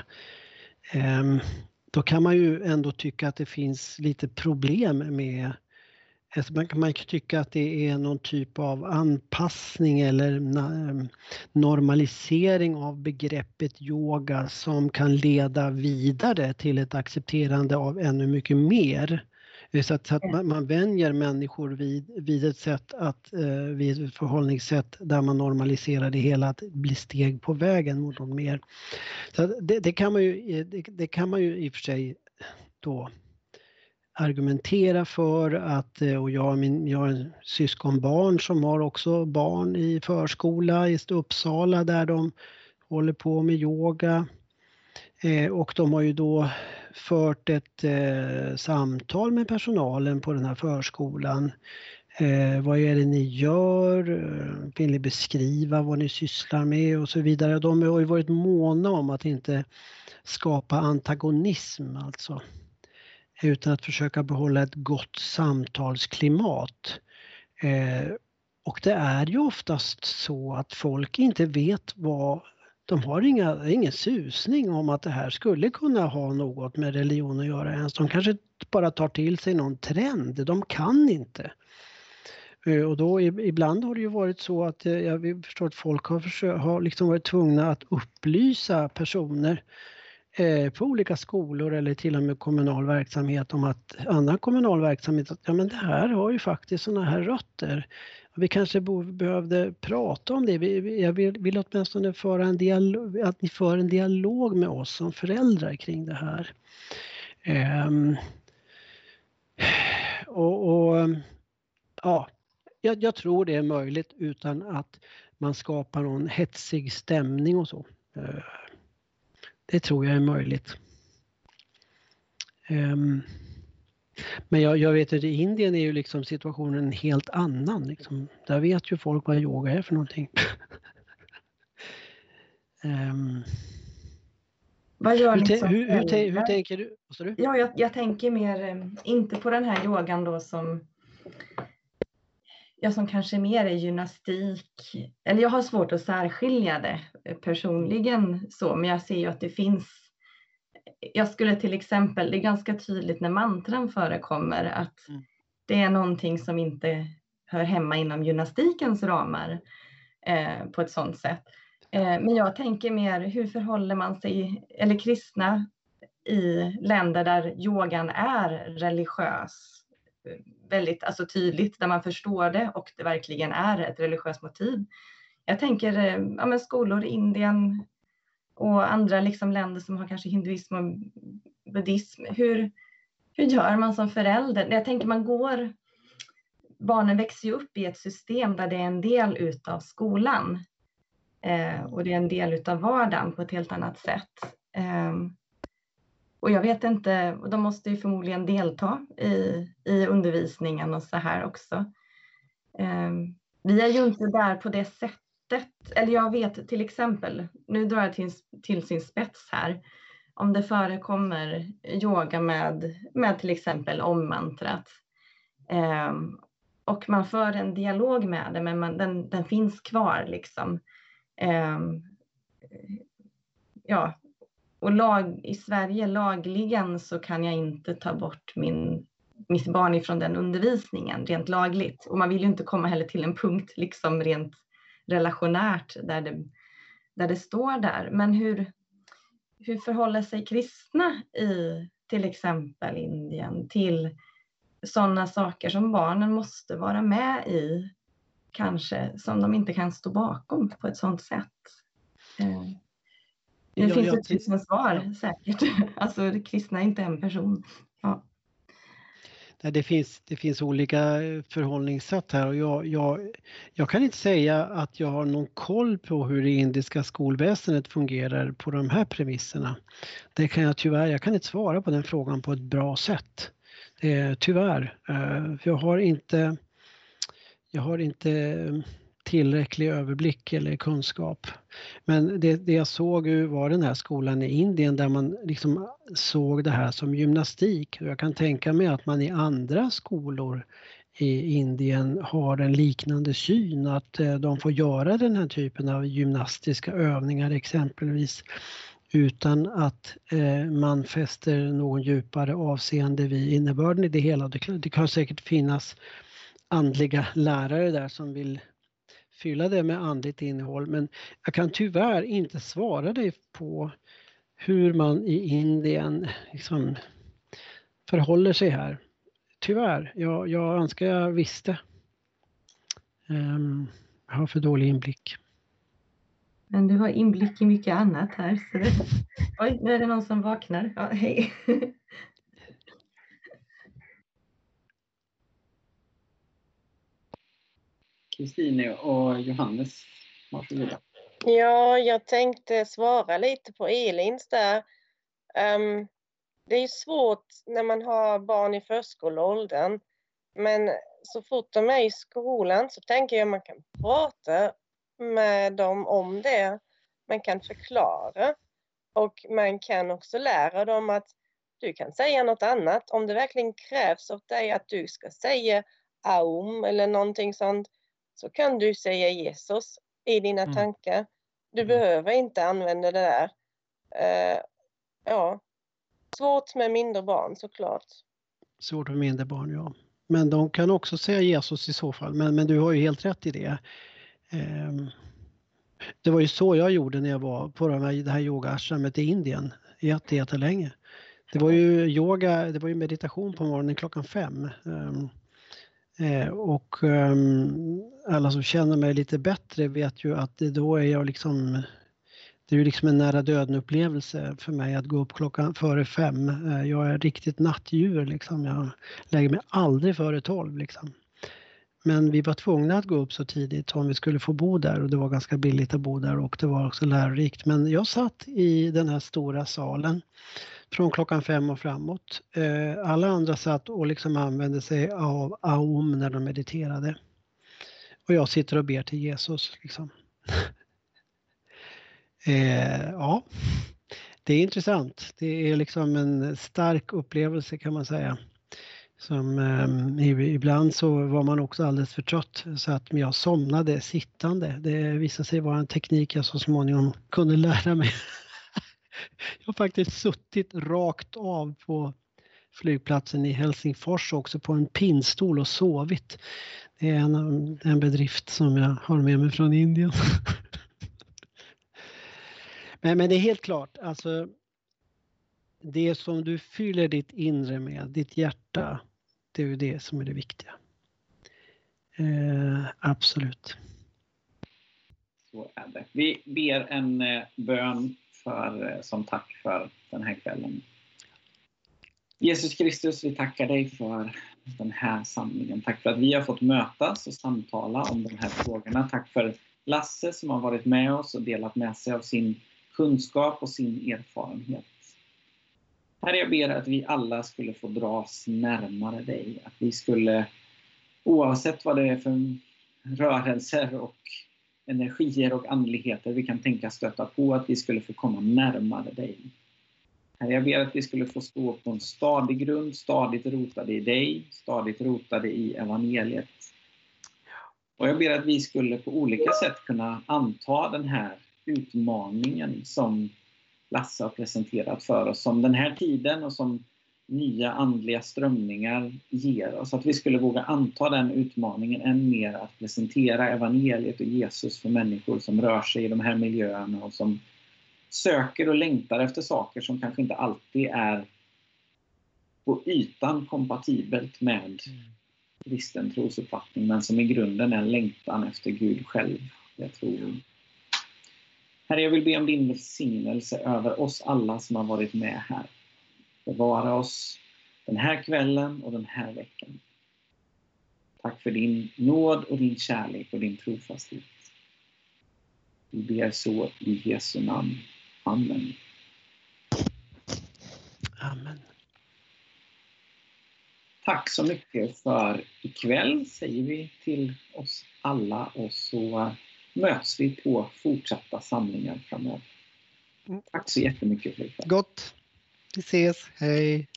då kan man ju ändå tycka att det finns lite problem med, alltså man kan tycka att det är någon typ av anpassning eller normalisering av begreppet yoga som kan leda vidare till ett accepterande av ännu mycket mer. Så att man vänjer människor vid ett sätt vid ett förhållningssätt där man normaliserar det hela, att bli steg på vägen mot något mer. Så det kan man ju i och för sig då argumentera för att, och jag har en syskonbarn som har också barn i förskola i Uppsala där de håller på med yoga, och de har ju då fört ett samtal med personalen på den här förskolan. Vad är det ni gör? Vill ni beskriva vad ni sysslar med och så vidare. De har ju varit måna om att inte skapa antagonism alltså, utan att försöka behålla ett gott samtalsklimat. Och det är ju oftast så att folk inte vet de har ingen susning om att det här skulle kunna ha något med religion att göra ens. De kanske bara tar till sig någon trend, de kan inte. Och då ibland har det ju varit så att jag förstår att folk har liksom varit tvungna att upplysa personer på olika skolor eller till och med kommunal verksamhet om att annan kommunal verksamhet, att ja men det här har ju faktiskt såna här rötter. Vi kanske behövde prata om det. Jag vill åtminstone föra en dialog, att ni för en dialog med oss som föräldrar kring det här. Ja, jag tror det är möjligt utan att man skapar någon hetsig stämning och så. Det tror jag är möjligt. Men jag vet att i Indien är ju liksom situationen en helt annan. Liksom. Där vet ju folk vad yoga är för någonting. Vad gör hur tänker du? Ja, jag tänker mer, inte på den här yogan då som kanske mer är gymnastik. Eller jag har svårt att särskilja det personligen så, men jag ser ju att det finns. Jag skulle till exempel, det är ganska tydligt när mantran förekommer att det är någonting som inte hör hemma inom gymnastikens ramar på ett sådant sätt. Men jag tänker mer, hur förhåller man sig, eller kristna i länder där yogan är religiös, väldigt alltså tydligt, där man förstår det och det verkligen är ett religiöst motiv. Jag tänker skolor i Indien och andra liksom länder som har kanske hinduism och buddhism. Hur gör man som förälder? Jag tänker barnen växer ju upp i ett system där det är en del utav skolan. Och det är en del utav vardagen på ett helt annat sätt. Och jag vet inte, de måste ju förmodligen delta i undervisningen och så här också. Vi är ju inte där på det sättet. Eller jag vet till exempel, nu drar jag till sin spets här. Om det förekommer yoga med till exempel ommantrat. Och man för en dialog med det, men den finns kvar liksom. Ja, och i Sverige lagligen så kan jag inte ta bort mitt barn ifrån den undervisningen rent lagligt. Och man vill ju inte komma heller till en punkt liksom rent relationärt där det står där. Men hur förhåller sig kristna i till exempel Indien till sådana saker som barnen måste vara med i, kanske som de inte kan stå bakom på ett sådant sätt? Det finns ett tusen svar säkert. Alltså kristna är inte en person. Ja. Det finns olika förhållningssätt här och jag kan inte säga att jag har någon koll på hur det indiska skolväsendet fungerar på de här premisserna. Det kan jag kan inte svara på den frågan på ett bra sätt. Tyvärr. Jag har inte tillräcklig överblick eller kunskap. Men det jag såg var den här skolan i Indien där man liksom såg det här som gymnastik. Jag kan tänka mig att man i andra skolor i Indien har en liknande syn, att de får göra den här typen av gymnastiska övningar exempelvis utan att man fäster någon djupare avseende vid innebörden i det hela. Det kan säkert finnas andliga lärare där som vill fylla det med andligt innehåll, men jag kan tyvärr inte svara dig på hur man i Indien liksom förhåller sig här. Tyvärr, jag önskar jag visste. Jag har för dålig inblick. Men du har inblick i mycket annat här. Så oj, nu är det någon som vaknar. Ja, hej. Kristine och Johannes, varsågoda. Ja, jag tänkte svara lite på Elins där. Det är svårt när man har barn i förskoleåldern. Men så fort de är i skolan så tänker jag att man kan prata med dem om det. Man kan förklara. Och man kan också lära dem att du kan säga något annat. Om det verkligen krävs av dig att du ska säga Aum eller någonting sånt, så kan du säga Jesus i dina tankar. Du behöver inte använda det där. Ja, svårt med mindre barn såklart. Svårt med mindre barn, ja. Men de kan också säga Jesus i så fall. Men du har ju helt rätt i det. Det var ju så jag gjorde när jag var på det här yoga-ashramet i Indien jättelänge. Det var ju yoga, det var ju meditation på morgonen 5:00. Och alla som känner mig lite bättre vet ju att då är jag liksom, det är ju liksom en nära döden upplevelse för mig att gå upp klockan före 5. Jag är riktigt nattdjur liksom. Jag lägger mig aldrig före 12 liksom. Men vi var tvungna att gå upp så tidigt om vi skulle få bo där och det var ganska billigt att bo där och det var också lärorikt. Men jag satt i den här stora salen från klockan 5 och framåt. Alla andra satt och liksom använde sig av Aum när de mediterade. Och jag sitter och ber till Jesus liksom. Ja, det är intressant. Det är liksom en stark upplevelse kan man säga. Som ibland så var man också alldeles för trött så att jag somnade sittande. Det visade sig vara en teknik jag så småningom kunde lära mig. Jag har faktiskt suttit rakt av på flygplatsen i Helsingfors också på en pinnstol och sovit. Det är en bedrift som jag har med mig från Indien. Men det är helt klart, alltså det som du fyller ditt inre med, ditt hjärta, det är ju det som är det viktiga. Absolut. Så är det. Vi ber en bön som tack för den här kvällen. Jesus Kristus, vi tackar dig för den här samlingen. Tack för att vi har fått mötas och samtala om de här frågorna. Tack för Lasse som har varit med oss och delat med sig av sin kunskap och sin erfarenhet. Herre, jag ber att vi alla skulle få dras närmare dig. Att vi skulle, oavsett vad det är för rörelser och energier och andligheter vi kan tänka stöta på, att vi skulle få komma närmare dig. Herre, jag ber att vi skulle få stå på en stadig grund, stadigt rotade i dig, stadigt rotade i evangeliet. Och jag ber att vi skulle på olika sätt kunna anta den här utmaningen som Lasse har presenterat för oss, som den här tiden och som nya andliga strömningar ger oss. Att vi skulle våga anta den utmaningen än mer, att presentera evangeliet och Jesus för människor som rör sig i de här miljöerna och som söker och längtar efter saker som kanske inte alltid är på ytan kompatibelt med kristen trosuppfattning, men som i grunden är längtan efter Gud själv. Jag tror. Herre, jag vill be om din välsignelse över oss alla som har varit med här. Bevara oss den här kvällen och den här veckan. Tack för din nåd och din kärlek och din trofasthet. Vi ber så i Jesu namn. Amen. Amen. Tack så mycket för ikväll, säger vi till oss alla, och så möts vi på fortsatta samlingar framöver. Tack så jättemycket för ikväll. Gott. Vi ses. Hej.